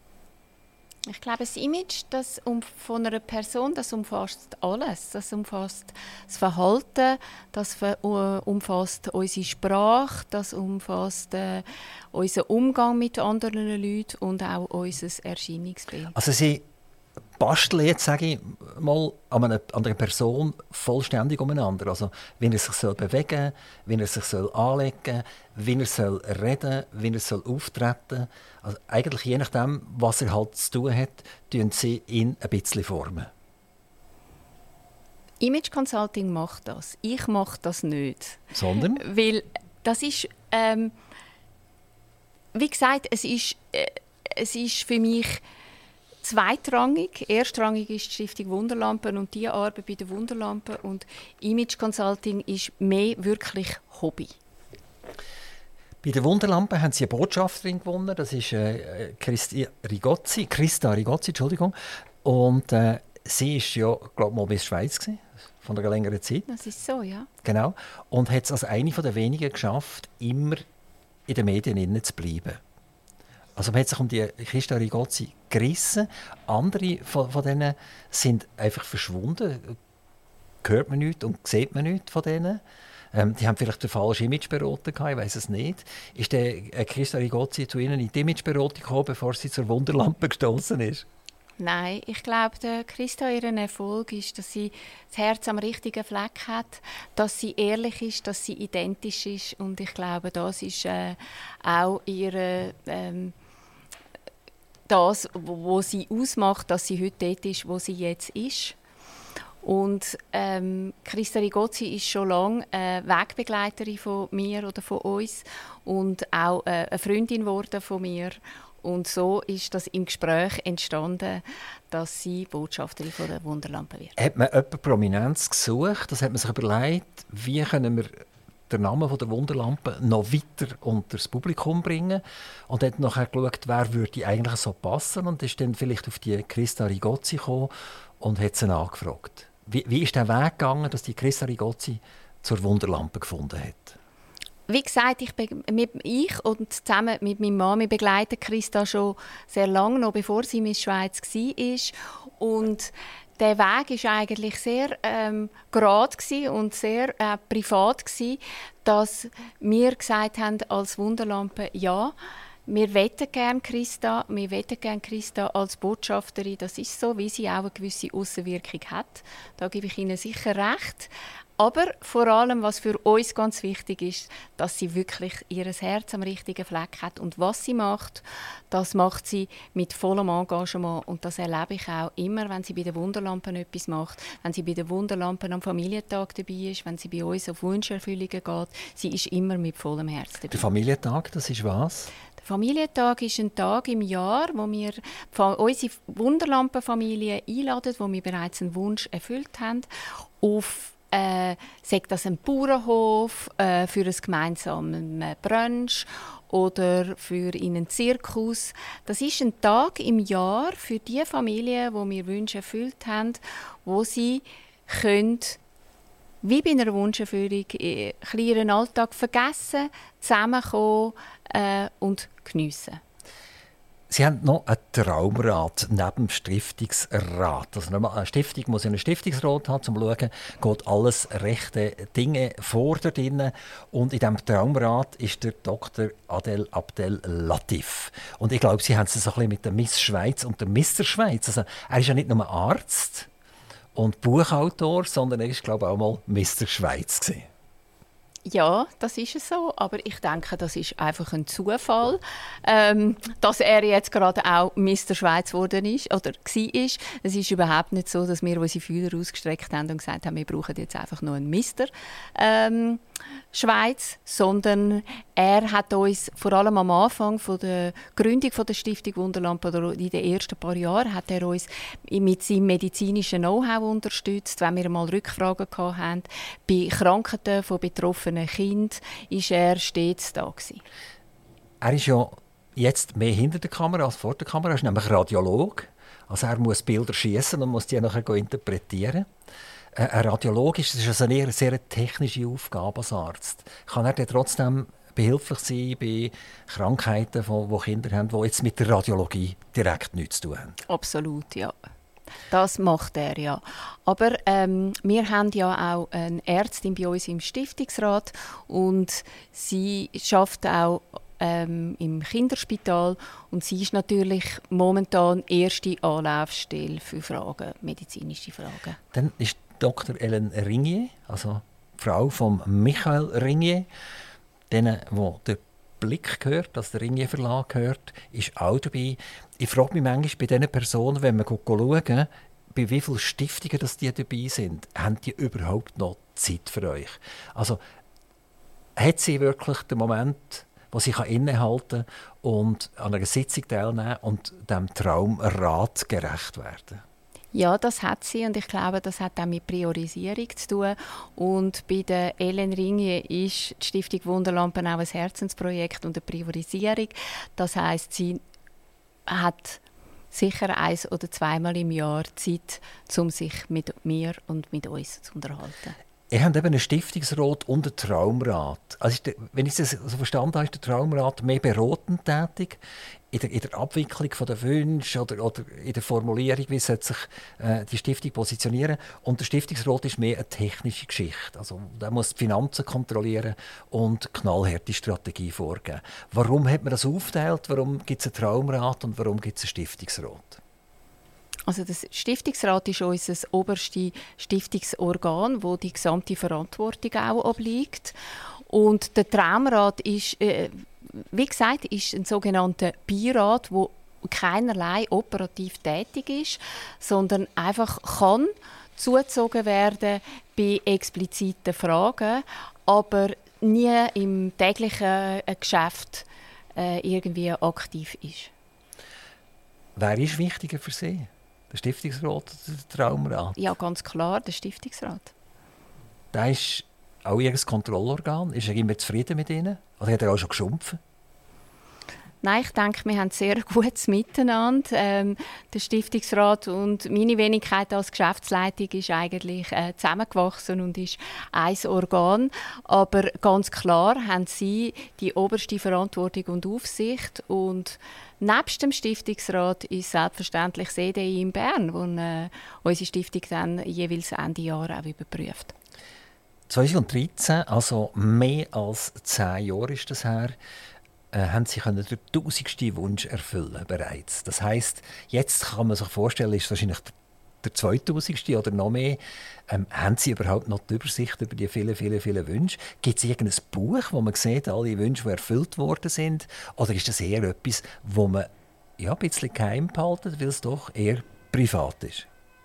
Ich glaube, das Image das um, von einer Person, das umfasst alles. Das umfasst das Verhalten, das uh, umfasst unsere Sprache, das umfasst uh, unseren Umgang mit anderen Leuten und auch unser Erscheinungsbild. Also Sie basteln jetzt, sage ich mal, an einer, an einer Person vollständig umeinander. Also, wie er sich soll bewegen soll, wie er sich soll anlegen soll, wie er soll reden soll, wie er soll auftreten. Also, eigentlich je nachdem, was er halt zu tun hat, tun sie ihn ein bisschen formen. Image Consulting macht das. Ich mache das nicht. Sondern? Weil das ist, ähm, wie gesagt, es ist, äh, es ist für mich zweitrangig. Erstrangig ist die Stiftung Wunderlampe und die Arbeit bei der Wunderlampe. Und Image Consulting ist mehr wirklich Hobby. Bei der Wunderlampe haben Sie eine Botschafterin gewonnen. Das ist äh, Christi Rigozzi, Christa Rigozzi, Entschuldigung. Und äh, sie ist ja, glaube ich, mal bis Schweiz gewesen, von einer längeren Zeit. Das ist so, ja. Genau. Und hat es als eine der wenigen geschafft, immer in den Medien zu bleiben. Also man hat sich um die Christa Rigozzi gerissen. Andere von, von denen sind einfach verschwunden. Hört man nichts und sieht man nichts von denen. Ähm, die haben vielleicht den falschen Imageberater gehabt, ich weiss es nicht. Ist der äh, Christa Rigozzi zu Ihnen in die Imageberatung gekommen, bevor sie zur Wunderlampe gestoßen ist? Nein, ich glaube, der Christa, ihren Erfolg ist, dass sie das Herz am richtigen Fleck hat, dass sie ehrlich ist, dass sie identisch ist. Und ich glaube, das ist äh, auch ihre, ähm, das, was sie ausmacht, dass sie heute dort ist, wo sie jetzt ist. Und ähm, Christa Rigozzi ist schon lange äh, Wegbegleiterin von mir oder von uns und auch äh, eine Freundin geworden von mir. Und so ist das im Gespräch entstanden, dass sie Botschafterin von der Wunderlampe wird. Hat man jemanden Prominenz gesucht? Das hat man sich überlegt, wie können wir den Namen von der Wunderlampe noch weiter unter das Publikum bringen? Und hat nachher geschaut, wer würde eigentlich so passen? Und ist dann vielleicht auf die Christa Rigozzi gekommen und hat sie angefragt. Wie, wie ist der Weg gegangen, dass die Christa Rigozzi zur Wunderlampe gefunden hat? Wie gesagt, ich, mit, ich und zusammen mit meiner Mama begleiten Christa schon sehr lange, noch bevor sie Miss Schweiz war. Und der Weg war eigentlich sehr ähm, gerade und sehr äh, privat gewesen, dass wir gesagt haben, als Wunderlampe, ja, wir wette gerne Christa, wir wette gerne Christa als Botschafterin. Das ist so, wie sie auch eine gewisse Aussenwirkung hat. Da gebe ich Ihnen sicher recht. Aber vor allem, was für uns ganz wichtig ist, dass sie wirklich ihr Herz am richtigen Fleck hat. Und was sie macht, das macht sie mit vollem Engagement. Und das erlebe ich auch immer, wenn sie bei den Wunderlampen etwas macht, wenn sie bei den Wunderlampen am Familientag dabei ist, wenn sie bei uns auf Wunscherfüllungen geht. Sie ist immer mit vollem Herz dabei. Der Familientag, das ist was? Der Familientag ist ein Tag im Jahr, wo wir unsere Wunderlampenfamilie einladen, wo wir bereits einen Wunsch erfüllt haben, auf Äh, sagt das ein Bauernhof äh, für ein gemeinsames Brunch oder für einen Zirkus. Das ist ein Tag im Jahr für die Familien, wo wir Wünsche erfüllt haben, wo sie können, wie bei einer Wunscherfüllung, äh, ihren Alltag vergessen, zusammenkommen äh, und geniessen. Sie haben noch einen Traumrat neben dem Stiftungsrat. Also eine Stiftung muss einen Stiftungsrat haben, um zu schauen, geht alles rechte Dinge vor da drinnen. Und in diesem Traumrat ist der Doktor Adel Abdel Latif. Und ich glaube, Sie haben es so ein bisschen mit der Miss Schweiz und der Mister Schweiz. Also, er ist ja nicht nur Arzt und Buchautor, sondern er ist, glaube ich, auch mal Mister Schweiz gewesen. Ja, das ist es so, aber ich denke, das ist einfach ein Zufall, ähm, dass er jetzt gerade auch Mister Schweiz geworden ist oder war. Es ist überhaupt nicht so, dass wir unsere Fühler ausgestreckt haben und gesagt haben, wir brauchen jetzt einfach nur einen Mister ähm, Schweiz, sondern er hat uns vor allem am Anfang von der Gründung von der Stiftung Wunderlampe oder in den ersten paar Jahren hat er uns mit seinem medizinischen Know-how unterstützt, wenn wir mal Rückfragen hatten. Bei Krankheiten von betroffenen Kindern war er stets da gewesen. Er ist ja jetzt mehr hinter der Kamera als vor der Kamera. Er ist nämlich Radiolog. Also er muss Bilder schießen und muss die nachher interpretieren. Ein Radiolog ist, das ist eine sehr, sehr technische Aufgabe als Arzt. Kann er dann trotzdem behilflich sein bei Krankheiten, die Kinder haben, die jetzt mit der Radiologie direkt nichts zu tun haben? Absolut, ja. Das macht er, ja. Aber ähm, wir haben ja auch eine Ärztin bei uns im Stiftungsrat und sie arbeitet auch ähm, im Kinderspital und sie ist natürlich momentan erste Anlaufstelle für Fragen, medizinische Fragen. Dann ist Doktor Ellen Ringier, also die Frau von Michael Ringier, denen, wo der Blick gehört, dass der Ringier Verlag gehört, ist auch dabei. Ich frage mich manchmal bei diesen Personen, wenn wir schauen, bei wie vielen Stiftungen dass die dabei sind, haben die überhaupt noch Zeit für euch? Also hat sie wirklich den Moment, wo sie innehalten kann und an einer Sitzung teilnehmen und dem Traumrat gerecht werden? Ja, das hat sie und ich glaube, das hat auch mit Priorisierung zu tun. Und bei der Ellen Ringier ist die Stiftung Wunderlampen auch ein Herzensprojekt und eine Priorisierung. Das heisst, sie hat sicher ein- oder zweimal im Jahr Zeit, um sich mit mir und mit uns zu unterhalten. Ihr habt eben einen Stiftungsrat und einen Traumrat. Also der, wenn ich das so verstanden habe, ist der Traumrat mehr beratend tätig in der, in der Abwicklung der Wünsche oder, oder in der Formulierung, wie sollte sich äh, die Stiftung positionieren. Und der Stiftungsrat ist mehr eine technische Geschichte. Also der muss die Finanzen kontrollieren und knallharte Strategie vorgeben. Warum hat man das aufgeteilt? Warum gibt es einen Traumrat und warum gibt es einen Stiftungsrat? Also das Stiftungsrat ist unser oberstes Stiftungsorgan, wo die gesamte Verantwortung auch obliegt. Und der Traumrat ist, äh, wie gesagt, ist ein sogenannter Beirat, wo keinerlei operativ tätig ist, sondern einfach kann zugezogen werden bei expliziten Fragen, aber nie im täglichen Geschäft äh, irgendwie aktiv ist. Wer ist wichtiger für Sie? Der Stiftungsrat oder der Traumrat? Ja, ganz klar, der Stiftungsrat. Der ist auch Ihr Kontrollorgan. Ist er immer zufrieden mit Ihnen? Oder hat er auch schon geschumpfen? Nein, ich denke, wir haben sehr gutes Miteinander. Ähm, der Stiftungsrat und meine Wenigkeit als Geschäftsleitung ist eigentlich äh, zusammengewachsen und ist ein Organ. Aber ganz klar haben sie die oberste Verantwortung und Aufsicht. Und nebst dem Stiftungsrat ist selbstverständlich das E D I in Bern, wo äh, unsere Stiftung dann jeweils Ende Jahr auch überprüft. zwanzig dreizehn, also mehr als zehn Jahre ist das her, äh, haben Sie können den tausendsten Wunsch erfüllen bereits. Das heisst, jetzt kann man sich vorstellen, ist wahrscheinlich der, der zweitausendste oder noch mehr. Ähm, haben Sie überhaupt noch die Übersicht über die vielen, vielen, vielen Wünsche? Gibt es irgendein Buch, wo man sieht, alle Wünsche, die erfüllt worden sind? Oder ist das eher etwas, wo man ja, ein bisschen geheim behalten, weil es doch eher privat ist?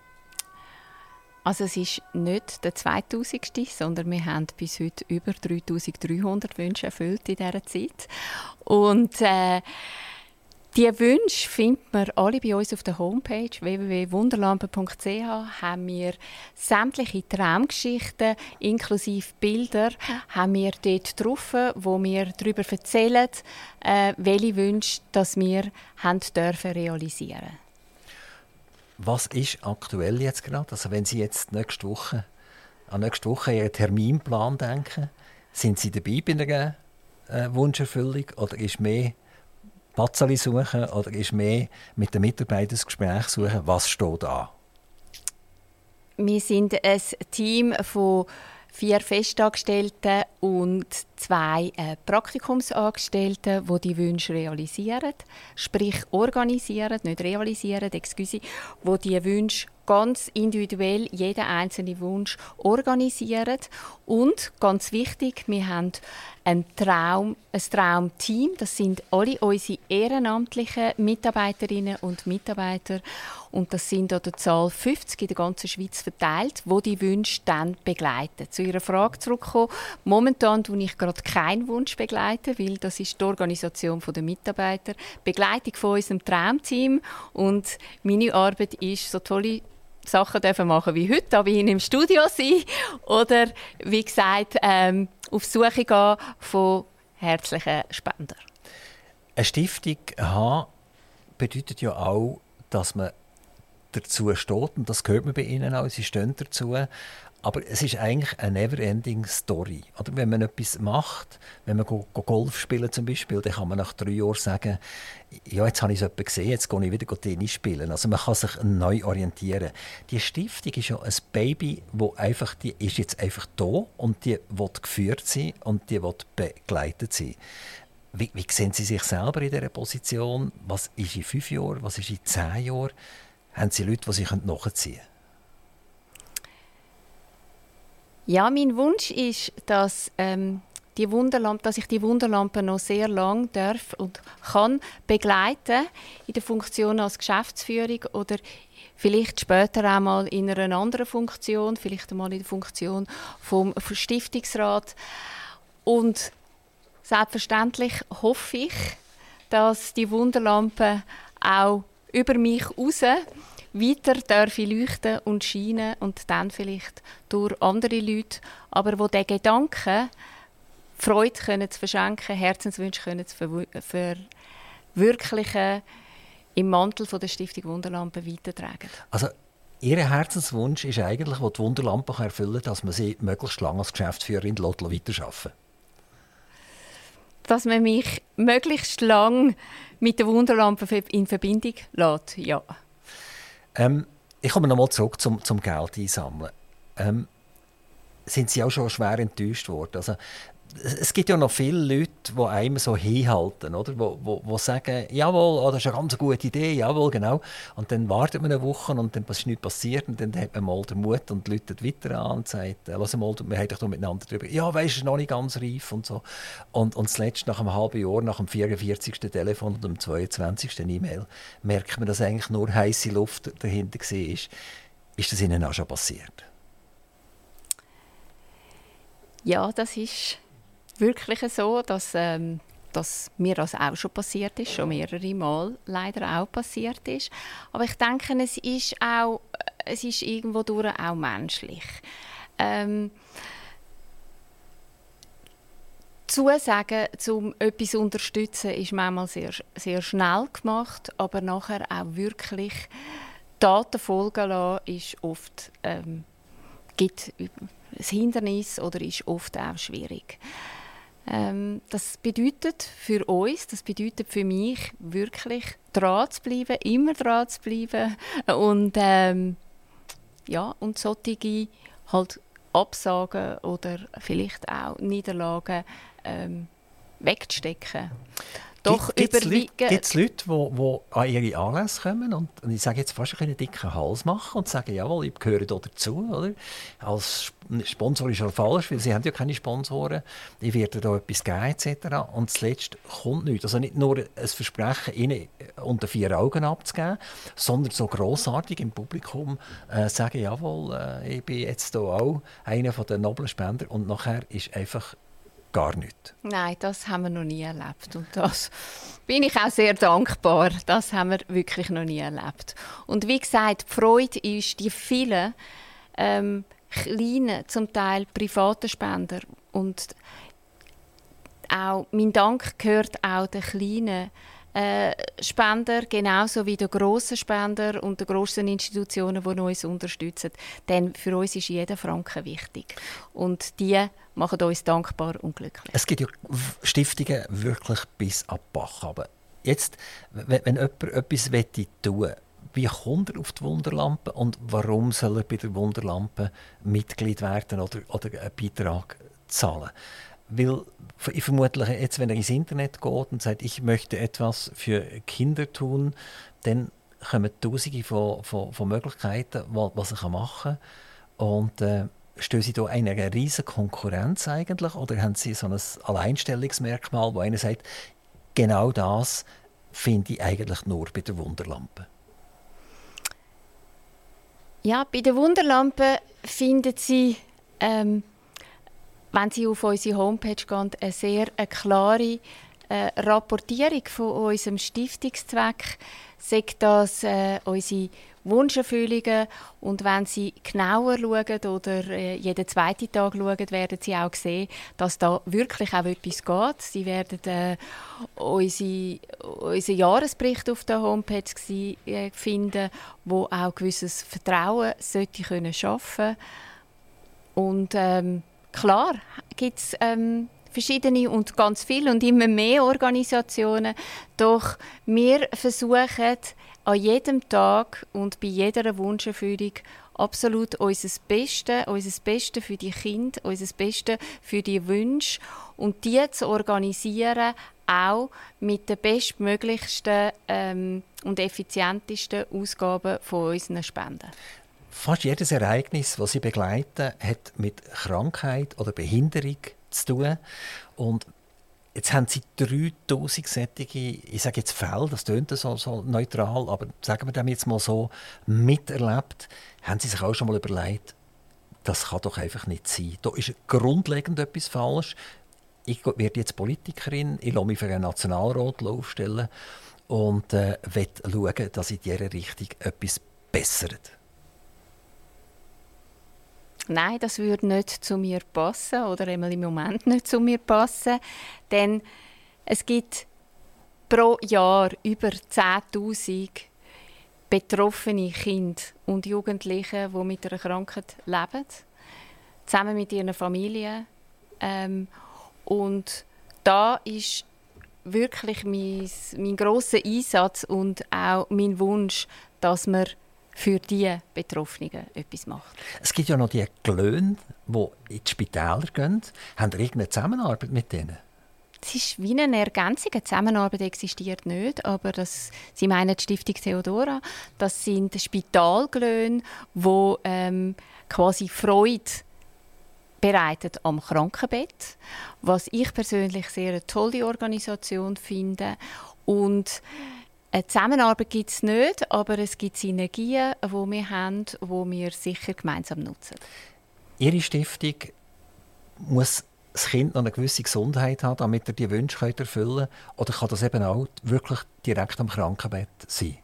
Also es ist nicht der zweitausendste, sondern wir haben bis heute über dreitausenddreihundert Wünsche erfüllt in dieser Zeit. Und äh, diese Wünsche findet man alle bei uns auf der Homepage w w w punkt wunderlampe punkt c h. Haben wir sämtliche Traumgeschichten inklusive Bilder haben wir dort drauf, wo wir darüber erzählen, äh, welche Wünsche dass wir haben dürfen realisieren. Was ist aktuell jetzt gerade? Also wenn Sie jetzt nächste Woche, an nächste Woche Ihren Terminplan denken, sind Sie dabei bei einer äh, Wunscherfüllung oder ist mehr Patzeli suchen oder ist mehr mit den Mitarbeitern das Gespräch suchen? Was steht an? Wir sind ein Team von vier Festangestellten und zwei äh, Praktikumsangestellten, die die Wünsche realisieren, sprich organisieren, nicht realisieren, excuse, die die Wünsche ganz individuell, jeden einzelnen Wunsch organisieren. Und ganz wichtig, wir haben ein, Traum, ein Traumteam, das sind alle unsere ehrenamtlichen Mitarbeiterinnen und Mitarbeiter. Und das sind an der Zahl fünfzig in der ganzen Schweiz verteilt, die die Wünsche dann begleiten. Zu Ihrer Frage zurückkommen. Momentan tue ich gerade keinen Wunsch begleiten, weil das ist die Organisation der Mitarbeiter, Begleitung von unserem Traumteam. Und meine Arbeit ist, so tolle Sachen dürfen machen wie heute, aber Ihnen im Studio sein oder, wie gesagt, ähm, auf Suche gehen von herzlichen Spendern. Eine Stiftung haben bedeutet ja auch, dass man dazu steht, und das hört man bei Ihnen auch, Sie stehen dazu. Aber es ist eigentlich eine never-ending Story. Oder wenn man etwas macht, wenn man go, go Golf spielen zum Beispiel, dann kann man nach drei Jahren sagen, ja, jetzt habe ich es jemanden gesehen, jetzt gehe ich wieder Tennis spielen. Also man kann sich neu orientieren. Die Stiftung ist ja ein Baby, wo einfach, die ist jetzt einfach da und die will geführt sein und die will begleitet sein. Wie, wie sehen Sie sich selber in dieser Position? Was ist in fünf Jahren? Was ist in zehn Jahren? Haben Sie Leute, die Sie nachziehen können? Ja, mein Wunsch ist, dass, ähm, die Wunderlampe, dass ich die Wunderlampe noch sehr lange darf und kann begleiten in der Funktion als Geschäftsführung oder vielleicht später einmal in einer anderen Funktion, vielleicht einmal in der Funktion vom Stiftungsrat. Und selbstverständlich hoffe ich, dass die Wunderlampe auch über mich hinaus weiter darf ich leuchten und scheinen und dann vielleicht durch andere Leute, aber wo der Gedanke, Freude können zu verschenken, Herzenswünsche können zu verwirklichen, im Mantel von der Stiftung Wunderlampe weitertragen. Also Ihr Herzenswunsch ist eigentlich, wo die Wunderlampe erfüllen kann, dass man sie möglichst lange als Geschäftsführerin weiterarbeiten lässt. Dass man mich möglichst lang mit der Wunderlampe in Verbindung lässt, ja. Ähm, ich komme nochmal zurück zum, zum Geld einsammeln. Ähm, sind Sie auch schon schwer enttäuscht worden? Also, es gibt ja noch viele Leute, die einem so hinhalten, oder? Wo, wo, wo sagen, jawohl, oh, das ist eine ganz gute Idee, jawohl, genau. Und dann wartet man eine Woche und dann ist nichts passiert und dann hat man mal den Mut und läutet weiter an und sagt, äh, lass mal, wir haben doch miteinander darüber, ja, weisst, es ist noch nicht ganz reif und so. Und, und zuletzt, nach einem halben Jahr, nach dem vierundvierzigsten Telefon und dem zweiundzwanzigsten E-Mail, merkt man, dass eigentlich nur heisse Luft dahinter war. Ist, ist das Ihnen auch schon passiert? Ja, das ist wirklich so, dass, ähm, dass mir das auch schon passiert ist, schon mehrere Mal leider auch passiert ist. Aber ich denke, es ist auch, es ist irgendwo durch auch menschlich. Ähm, Zusagen, um etwas zu unterstützen, ist manchmal sehr, sehr schnell gemacht, aber nachher auch wirklich Taten folgen lassen, ist oft ähm, gibt ein Hindernis oder ist oft auch schwierig. Ähm, das bedeutet für uns, das bedeutet für mich wirklich dran zu bleiben, immer dran zu bleiben und ähm, ja und solche halt Absagen oder vielleicht auch Niederlagen ähm, wegzustecken. Doch Gibt es Leute, überwiegen... die an ihre Anlässe kommen und, und ich sage jetzt fast einen dicken Hals machen und sagen, jawohl, ich gehöre da dazu, oder? Als Sponsor ist ja falsch, weil sie haben ja keine Sponsoren. Ich werde da etwas geben, et cetera. Und zuletzt kommt nichts. Also nicht nur ein Versprechen, ihnen unter vier Augen abzugeben, sondern so grossartig im Publikum äh, sagen, jawohl, äh, ich bin jetzt hier auch einer der noblen Spender und nachher ist einfach gar nichts. Nein, das haben wir noch nie erlebt. Und das bin ich auch sehr dankbar. Das haben wir wirklich noch nie erlebt. Und wie gesagt, die Freude ist die vielen ähm, kleinen, zum Teil privaten Spender. Und auch mein Dank gehört auch den kleinen äh, Spender, genauso wie den grossen Spender und den grossen Institutionen, die uns unterstützen. Denn für uns ist jeder Franken wichtig. Und die machen uns dankbar und glücklich. Es gibt ja Stiftungen wirklich bis ab Bach. Aber jetzt, wenn, wenn jemand etwas tun will, wie kommt er auf die Wunderlampe und warum soll er bei der Wunderlampe Mitglied werden oder, oder einen Beitrag zahlen? Weil ich vermutlich jetzt, wenn er ins Internet geht und sagt, ich möchte etwas für Kinder tun, dann kommen Tausende von, von, von Möglichkeiten, was er machen kann. Und äh, stehen Sie da einer riesen Konkurrenz eigentlich? Oder haben Sie so ein Alleinstellungsmerkmal, wo einer sagt, genau das finde ich eigentlich nur bei der Wunderlampe? Ja, bei der Wunderlampe finden Sie, ähm, wenn Sie auf unsere Homepage gehen, eine sehr eine klare äh, Rapportierung von unserem Stiftungszweck. Sagt das äh, unsere Wunscherfüllungen. Und wenn Sie genauer schauen oder äh, jeden zweiten Tag schauen, werden Sie auch sehen, dass da wirklich auch etwas geht. Sie werden äh, unsere, unseren Jahresbericht auf der Homepage gsi, äh, finden, wo auch gewisses Vertrauen sollte können schaffen. Und ähm, klar gibt es ähm, verschiedene und ganz viele und immer mehr Organisationen. Doch wir versuchen an jedem Tag und bei jeder Wunscherfüllung absolut unser Bestes, unser Bestes für die Kinder, unser Bestes für die Wünsche und die zu organisieren, auch mit den bestmöglichsten ähm, und effizientesten Ausgaben von unseren Spenden. Fast jedes Ereignis, das Sie begleiten, hat mit Krankheit oder Behinderung zu tun. Und jetzt haben Sie dreitausend sättige, ich sage jetzt Fälle, das klingt so, so neutral, aber sagen wir dem jetzt mal so, miterlebt. Haben Sie sich auch schon mal überlegt, das kann doch einfach nicht sein. Da ist grundlegend etwas falsch. Ich werde jetzt Politikerin, ich lasse mich für einen Nationalrat aufstellen und äh, will schauen, dass in dieser Richtung etwas bessert. Nein, das würde nicht zu mir passen oder im Moment nicht zu mir passen, denn es gibt pro Jahr über zehntausend betroffene Kinder und Jugendliche, die mit einer Krankheit leben, zusammen mit ihren Familien. Ähm, und da ist wirklich mein, mein grosser Einsatz und auch mein Wunsch, dass man für die Betroffenen etwas macht. Es gibt ja noch die Glöhne, die in die Spitäler gehen. Haben Sie irgendeine Zusammenarbeit mit denen? Es ist wie eine Ergänzung. Eine Zusammenarbeit existiert nicht, aber das, Sie meinen die Stiftung Theodora. Das sind Spitalglöhne, die ähm, quasi Freude bereitet am Krankenbett, was ich persönlich sehr eine tolle Organisation finde. Und eine Zusammenarbeit gibt es nicht, aber es gibt Synergien, die wir haben, die wir sicher gemeinsam nutzen. Ihre Stiftung muss das Kind noch eine gewisse Gesundheit haben, damit er die Wünsche erfüllen kann? Oder kann das eben auch wirklich direkt am Krankenbett sein?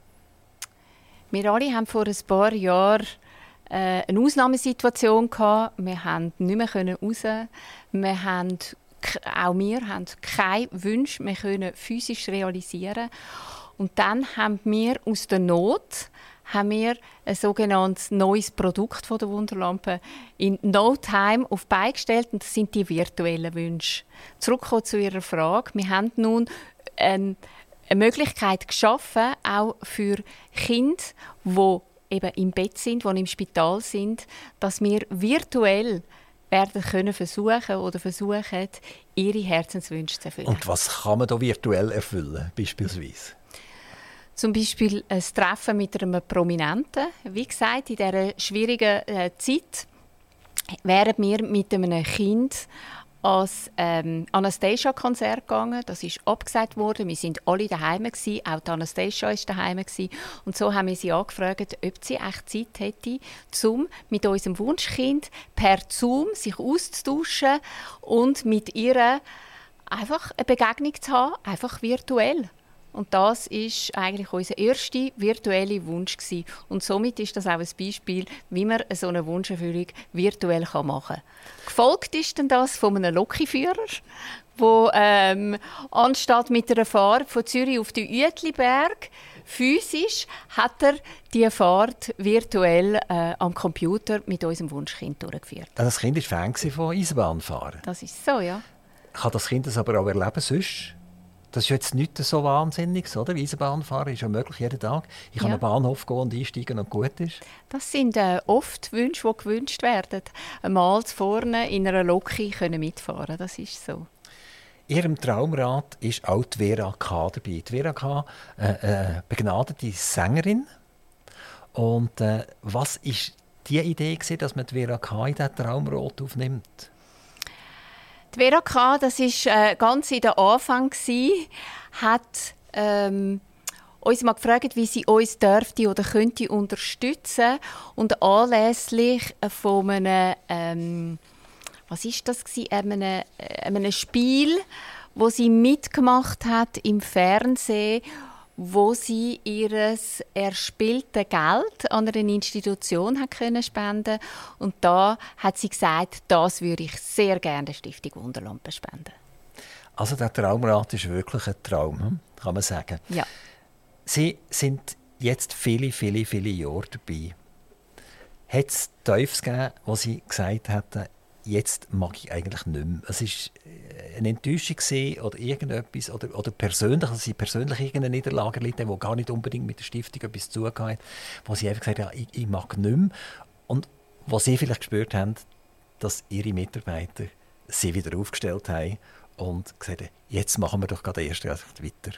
Wir alle haben vor ein paar Jahren äh, eine Ausnahmesituation gehabt. Wir konnten nicht mehr raus. Wir haben, auch wir haben keine Wünsche mehr können physisch realisieren. Und dann haben wir aus der Not haben wir ein sogenanntes neues Produkt von der Wunderlampe in no time auf die Beine gestellt, und das sind die virtuellen Wünsche. Zurückkommen zu Ihrer Frage. Wir haben nun eine, eine Möglichkeit geschaffen, auch für Kinder, die eben im Bett sind, die im Spital sind, dass wir virtuell werden können versuchen oder versuchen, ihre Herzenswünsche zu erfüllen. Und was kann man da virtuell erfüllen, beispielsweise? Zum Beispiel ein Treffen mit einem Prominenten. Wie gesagt, in dieser schwierigen äh, Zeit wären wir mit einem Kind ans ähm, Anastasia-Konzert gegangen. Das ist abgesagt worden. Wir waren alle daheim gewesen. Auch die Anastasia war daheim gewesen. Und so haben wir sie angefragt, ob sie echt Zeit hätte, um mit unserem Wunschkind per Zoom sich auszutauschen und mit ihr einfach eine Begegnung zu haben, einfach virtuell. Und das ist eigentlich unser erster virtueller Wunsch gewesen. Und somit ist das auch ein Beispiel, wie man so eine Wunscherfüllung virtuell machen kann. Gefolgt ist dann das von einem Lokiführer, der ähm, anstatt mit einer Fahrt von Zürich auf den Uetliberg physisch hat er die Fahrt virtuell äh, am Computer mit unserem Wunschkind durchgeführt. Das Kind war Fan von Eisenbahnfahren. Das ist so, ja. Kann das Kind das aber auch erleben sonst? Das ist jetzt nicht so wahnsinnig, oder? Eisenbahnfahren ist ja möglich jeden Tag. Ich kann ja. an den Bahnhof gehen und einsteigen und gut ist. Das sind äh, oft Wünsche, die gewünscht werden. Einmal vorne in einer Loki können mitfahren. Das ist so. In Ihrem Traumrat ist auch die Vera K. dabei. Die Vera K. Äh, äh, begnadete Sängerin. Und äh, was war die Idee, gewesen, dass man die Vera K. in diesen Traumrat aufnimmt? Die Vera K., das war äh, ganz in der Anfang, hat ähm, uns mal gefragt, wie sie uns dürfte oder könnte unterstützen. Und anlässlich von einem, ähm, was ist das gewesen? Einem, äh, einem Spiel, wo sie mitgemacht hat im Fernsehen, wo sie ihr erspieltes Geld an eine Institution hat können spenden. Und da hat sie gesagt, das würde ich sehr gerne der Stiftung Wunderlampe spenden. Also der Traumrat ist wirklich ein Traum, kann man sagen. Ja. Sie sind jetzt viele, viele, viele Jahre dabei. Hat es Teufels gegeben, wo Sie gesagt hätten, jetzt mag ich eigentlich nicht mehr. Es war eine Enttäuschung oder irgendetwas, oder, oder persönlich, also Sie persönlich irgendeine Niederlage erlitten, die gar nicht unbedingt mit der Stiftung etwas zu tun hat, wo Sie einfach gesagt haben, ja, ich, ich mag nicht mehr. Und wo Sie vielleicht gespürt haben, dass Ihre Mitarbeiter Sie wieder aufgestellt haben und gesagt haben, jetzt machen wir doch gerade den ersten Schritt weiter.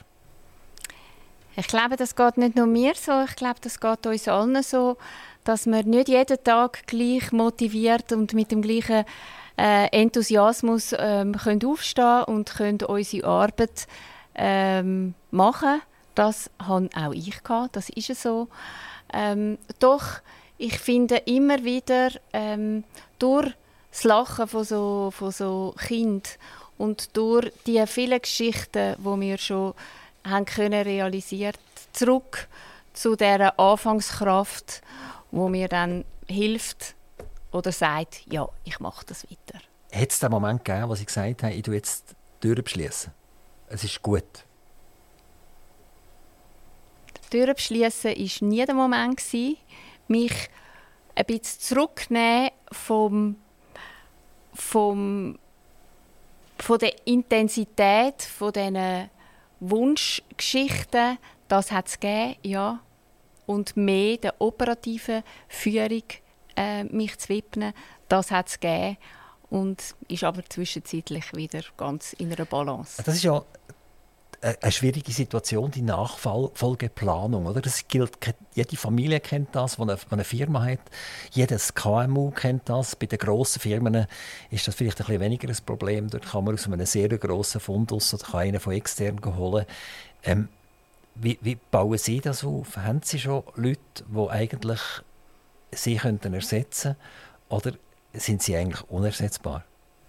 Ich glaube, das geht nicht nur mir so, ich glaube, das geht uns allen so, dass wir nicht jeden Tag gleich motiviert und mit dem gleichen äh, Enthusiasmus ähm, können aufstehen und können unsere Arbeit ähm, machen. Das habe auch ich gehabt, das ist so. Ähm, doch, ich finde immer wieder ähm, durch das Lachen von so, von so Kindern und durch die vielen Geschichten, die wir schon haben können realisiert, zurück zu dieser Anfangskraft, wo mir dann hilft oder sagt, ja, ich mache das weiter. Hat es den Moment gegeben, wo Sie gesagt haben, ich tue jetzt die Tür beschließen? Es ist gut. Türen beschliessen war nie der Moment, mich ein bisschen zurücknehmen vom, vom, von der Intensität von diesen Wunschgeschichten. Das hat es gegeben, ja. Und mehr der operativen Führung äh, mich zu widmen, das hat es gegeben. Und ist aber zwischenzeitlich wieder ganz in einer Balance. Das ist ja eine schwierige Situation, die Nachfolgeplanung. Oder? Das gilt, jede Familie kennt das, die eine, eine Firma hat. Jedes K M U kennt das. Bei den grossen Firmen ist das vielleicht ein bisschen weniger ein Problem. Dort kann man aus einem sehr grossen Fundus oder kann einen von extern holen. Ähm, wie, wie bauen Sie das auf? Haben Sie schon Leute, die eigentlich Sie könnten ersetzen könnten? Oder sind Sie eigentlich unersetzbar?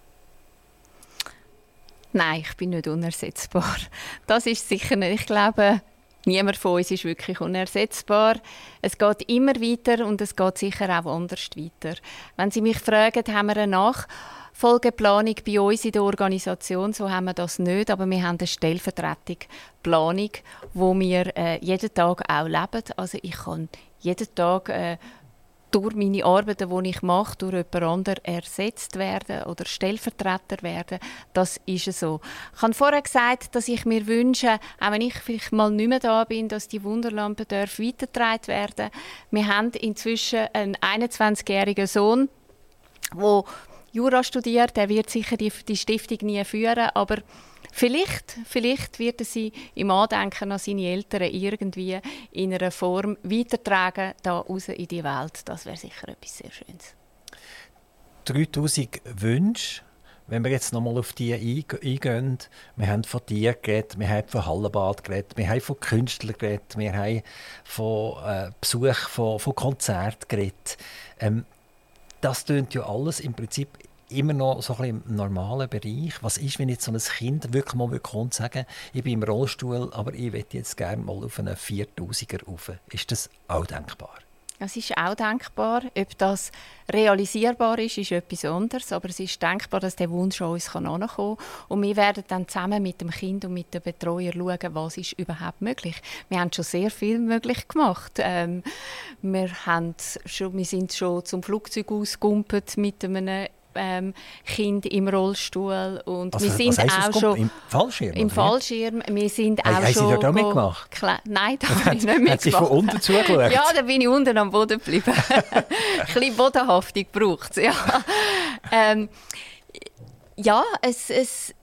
Nein, ich bin nicht unersetzbar. Das ist sicher nicht. Ich glaube, niemand von uns ist wirklich unersetzbar. Es geht immer weiter und es geht sicher auch anders weiter. Wenn Sie mich fragen, haben wir eine Nachfolgeplanung bei uns in der Organisation, so haben wir das nicht, aber wir haben eine Stellvertretungsplanung, wo wir äh, jeden Tag auch leben. Also ich kann jeden Tag äh, durch meine Arbeiten, die ich mache, durch jemand anderen ersetzt werden oder Stellvertreter werden. Das ist so. Ich habe vorher gesagt, dass ich mir wünsche, auch wenn ich vielleicht mal nicht mehr da bin, dass die Wunderlampe weitergetragen werden. Wir haben inzwischen einen einundzwanzigjährigen Sohn, der Jura studiert. Er wird sicher die, die Stiftung nie führen, aber Vielleicht, vielleicht wird er sie im Andenken an seine Eltern irgendwie in einer Form weitertragen, da raus in die Welt. Das wäre sicher etwas sehr Schönes. dreitausend Wünsche, wenn wir jetzt noch mal auf die eingehen. Wir haben von dir geredet, wir haben von Hallenbad geredet, wir haben von Künstlern geredet, wir haben von äh, Besuch von, von Konzerten geredet. Ähm, das tönt ja alles im Prinzip immer noch so ein bisschen im normalen Bereich. Was ist, wenn jetzt so ein Kind wirklich mal kommt und sagt, ich bin im Rollstuhl, aber ich möchte jetzt gerne mal auf einen viertausiger rauf. Ist das auch denkbar? Es ist auch denkbar. Ob das realisierbar ist, ist etwas anderes. Aber es ist denkbar, dass der Wunsch an uns herankommen kann. Und wir werden dann zusammen mit dem Kind und mit dem Betreuer schauen, was ist überhaupt möglich. Wir haben schon sehr viel möglich gemacht. Ähm, wir, haben schon, wir sind schon zum Flugzeug ausgegumpelt mit einem Ähm, Kind im Rollstuhl und also, wir sind auch das schon im Fallschirm. Im Fallschirm. Wir sind hey, auch haben schon. Sie da mitgemacht? Kle- Nein, da habe ich nicht mitgemacht. Hat Sie von unten zugeschaut? Ja, da bin ich unten am Boden geblieben. Ein bisschen Bodenhaftung braucht es. Ja, ähm, ja es, es.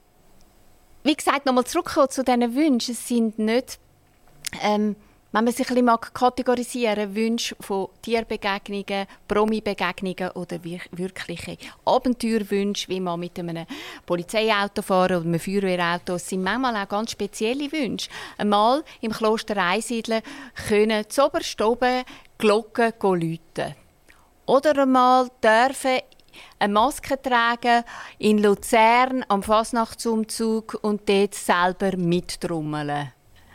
Wie gesagt, nochmal zurückkommen zu diesen Wünschen. Es sind nicht. Ähm, Wenn man sich ein bisschen kategorisieren mag, Wünsche von Tierbegegnungen, Promi-Begegnungen oder wirkliche Abenteuerwünsche, wie man mit einem Polizeiauto fahren oder einem Feuerwehrauto, das sind manchmal auch ganz spezielle Wünsche. Einmal im Kloster Einsiedeln können zuoberst oben Glocken läuten. Oder einmal dürfen eine Maske tragen in Luzern am Fasnachtsumzug und dort selber mittrommeln.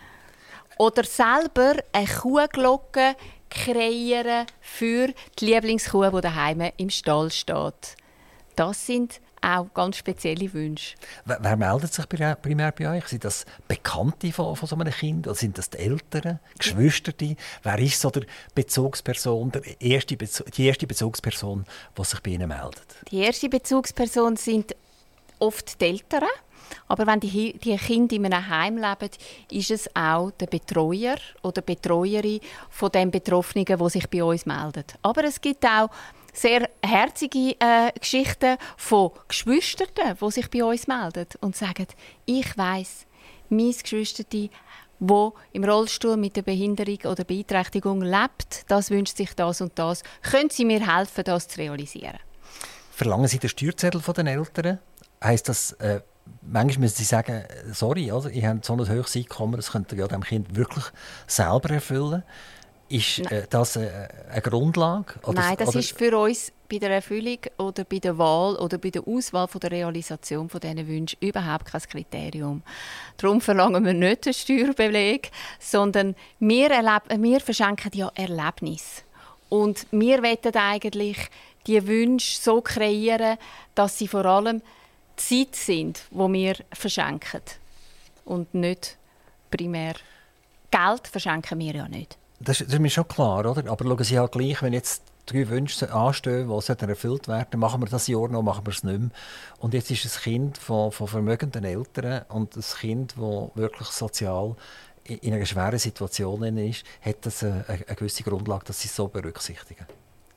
Oder selber eine Kuhglocke kreieren für die Lieblingskuh, die daheim im Stall steht. Das sind auch ganz spezielle Wünsche. Wer, wer meldet sich primär bei euch? Sind das Bekannte von, von so einem Kind? Oder sind das die Eltern, Geschwister? Wer ist so die Bezugsperson, der erste Bezug, die erste Bezugsperson, die sich bei Ihnen meldet? Die erste Bezugsperson sind oft die Eltern. Aber wenn die, die Kinder in einem Heim leben, ist es auch der Betreuer oder die Betreuerin von den Betroffenen, die sich bei uns melden. Aber es gibt auch sehr herzige äh, Geschichten von Geschwistern, die sich bei uns melden und sagen, ich weiss, mein Geschwisterchen, das im Rollstuhl mit der Behinderung oder Beeinträchtigung lebt, das wünscht sich das und das. Können Sie mir helfen, das zu realisieren? Verlangen Sie den Steuerzettel von den Eltern? Heisst das, äh, manchmal müssen Sie sagen, sorry, also, ich habe so ein hohes Einkommen, das könnt ihr ja dem Kind wirklich selber erfüllen. Ist äh, das äh, eine Grundlage? Oder, Nein, das oder? ist für uns bei der Erfüllung oder bei der Wahl oder bei der Auswahl von der Realisation von diesen Wünschen überhaupt kein Kriterium. Darum verlangen wir nicht einen Steuerbeleg, sondern wir, erleb- wir verschenken ja Erlebnis. Und wir wollen eigentlich die Wünsche so kreieren, dass sie vor allem Zeit sind, die wir verschenken und nicht primär Geld verschenken wir ja nicht. Das, das ist mir schon klar, oder? Aber schauen Sie halt gleich, wenn jetzt drei Wünsche anstehen, die erfüllt werden sollen, machen wir das Jahr noch, machen wir es nicht mehr. Und jetzt ist ein Kind von, von vermögenden Eltern und ein Kind, das wirklich sozial in einer schweren Situation ist, hat das eine, eine gewisse Grundlage, dass sie es so berücksichtigen.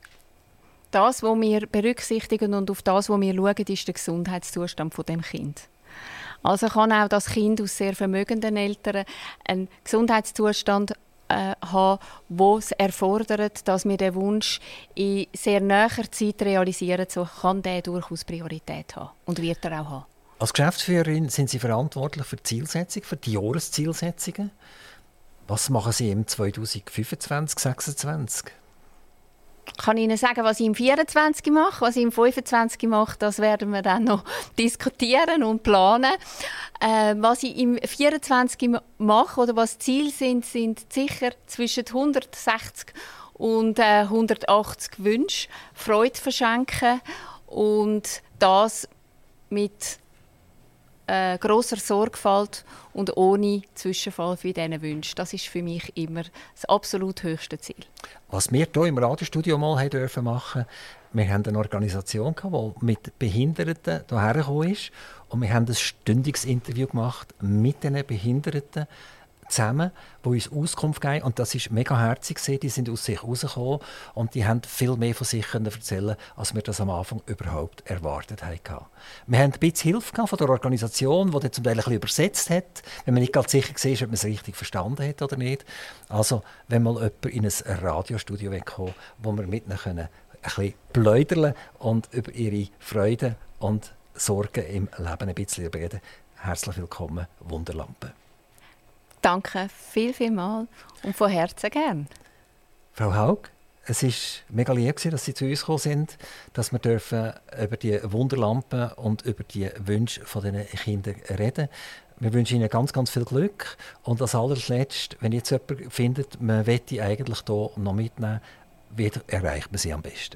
Das, was wir berücksichtigen und auf das, was wir schauen, ist der Gesundheitszustand des Kindes. Also kann auch das Kind aus sehr vermögenden Eltern einen Gesundheitszustand äh, haben, der es erfordert, dass wir den Wunsch in sehr naher Zeit realisieren. So kann der durchaus Priorität haben und wird er auch haben. Als Geschäftsführerin sind Sie verantwortlich für die Zielsetzung, für die Jahreszielsetzungen. Was machen Sie im zwanzig fünfundzwanzig, sechsundzwanzig? Ich kann Ihnen sagen, was ich im vierundzwanzig mache, was ich im fünfundzwanzig mache, das werden wir dann noch diskutieren und planen. Äh, was ich im vierundzwanzig mache oder was Ziele sind, sind sicher zwischen hundertsechzig und äh, hundertachtzig Wünsche, Freude verschenken und das mit äh, grosser Sorgfalt und ohne Zwischenfall für diese Wünsche. Das ist für mich immer das absolut höchste Ziel. Was wir hier im Radiostudio mal haben dürfen machen, wir haben eine Organisation, die mit Behinderten hierher gekommen ist. Und wir haben ein stündiges Interview gemacht mit diesen Behinderten zusammen, die uns Auskunft geben. Und das war mega herzig. Die sind aus sich herausgekommen und die haben viel mehr von sich erzählen, als wir das am Anfang überhaupt erwartet haben. Wir haben ein bisschen Hilfe von der Organisation, die das zum Teil ein bisschen übersetzt hat, wenn man nicht ganz sicher war, ob man es richtig verstanden hat oder nicht. Also, wenn mal jemand in ein Radiostudio kommen, wo wir mit ihnen ein bisschen pläudern und über ihre Freuden und Sorgen im Leben ein bisschen reden. Herzlich willkommen, Wunderlampe. Danke viel, viel mal und von Herzen gern. Frau Haug, es war mega lieb, dass Sie zu uns gekommen sind, dass wir dürfen über die Wunderlampen und über die Wünsche dieser Kinder reden. Wir wünschen Ihnen ganz, ganz viel Glück. Und als allerletzt, wenn jetzt jemand findet, man möchte eigentlich hier noch mitnehmen, wie erreicht man sie am besten?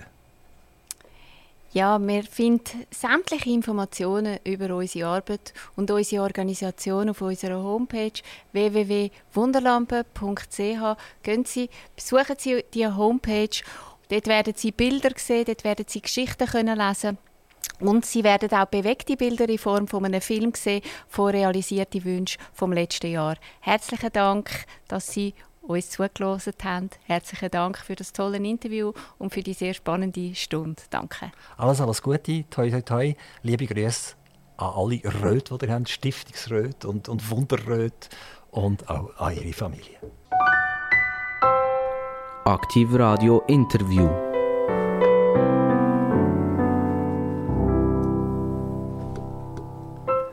Ja, wir finden sämtliche Informationen über unsere Arbeit und unsere Organisation auf unserer Homepage w w w punkt wunderlampe punkt c h. Gehen Sie, besuchen Sie die Homepage. Dort werden Sie Bilder sehen, dort werden Sie Geschichten können lesen. Und Sie werden auch bewegte Bilder in Form von einem Film sehen, von realisierten Wünschen vom letzten Jahr. Herzlichen Dank, dass Sie uns zugelassen haben. Herzlichen Dank für das tolle Interview und für die sehr spannende Stunde. Danke. Alles, alles Gute. Toi, toi, toi. Liebe Grüße an alle Röte, die ihr habt, Stiftungsröte und, und Wunderröte und auch an Ihre Familie. Aktiv Radio Interview.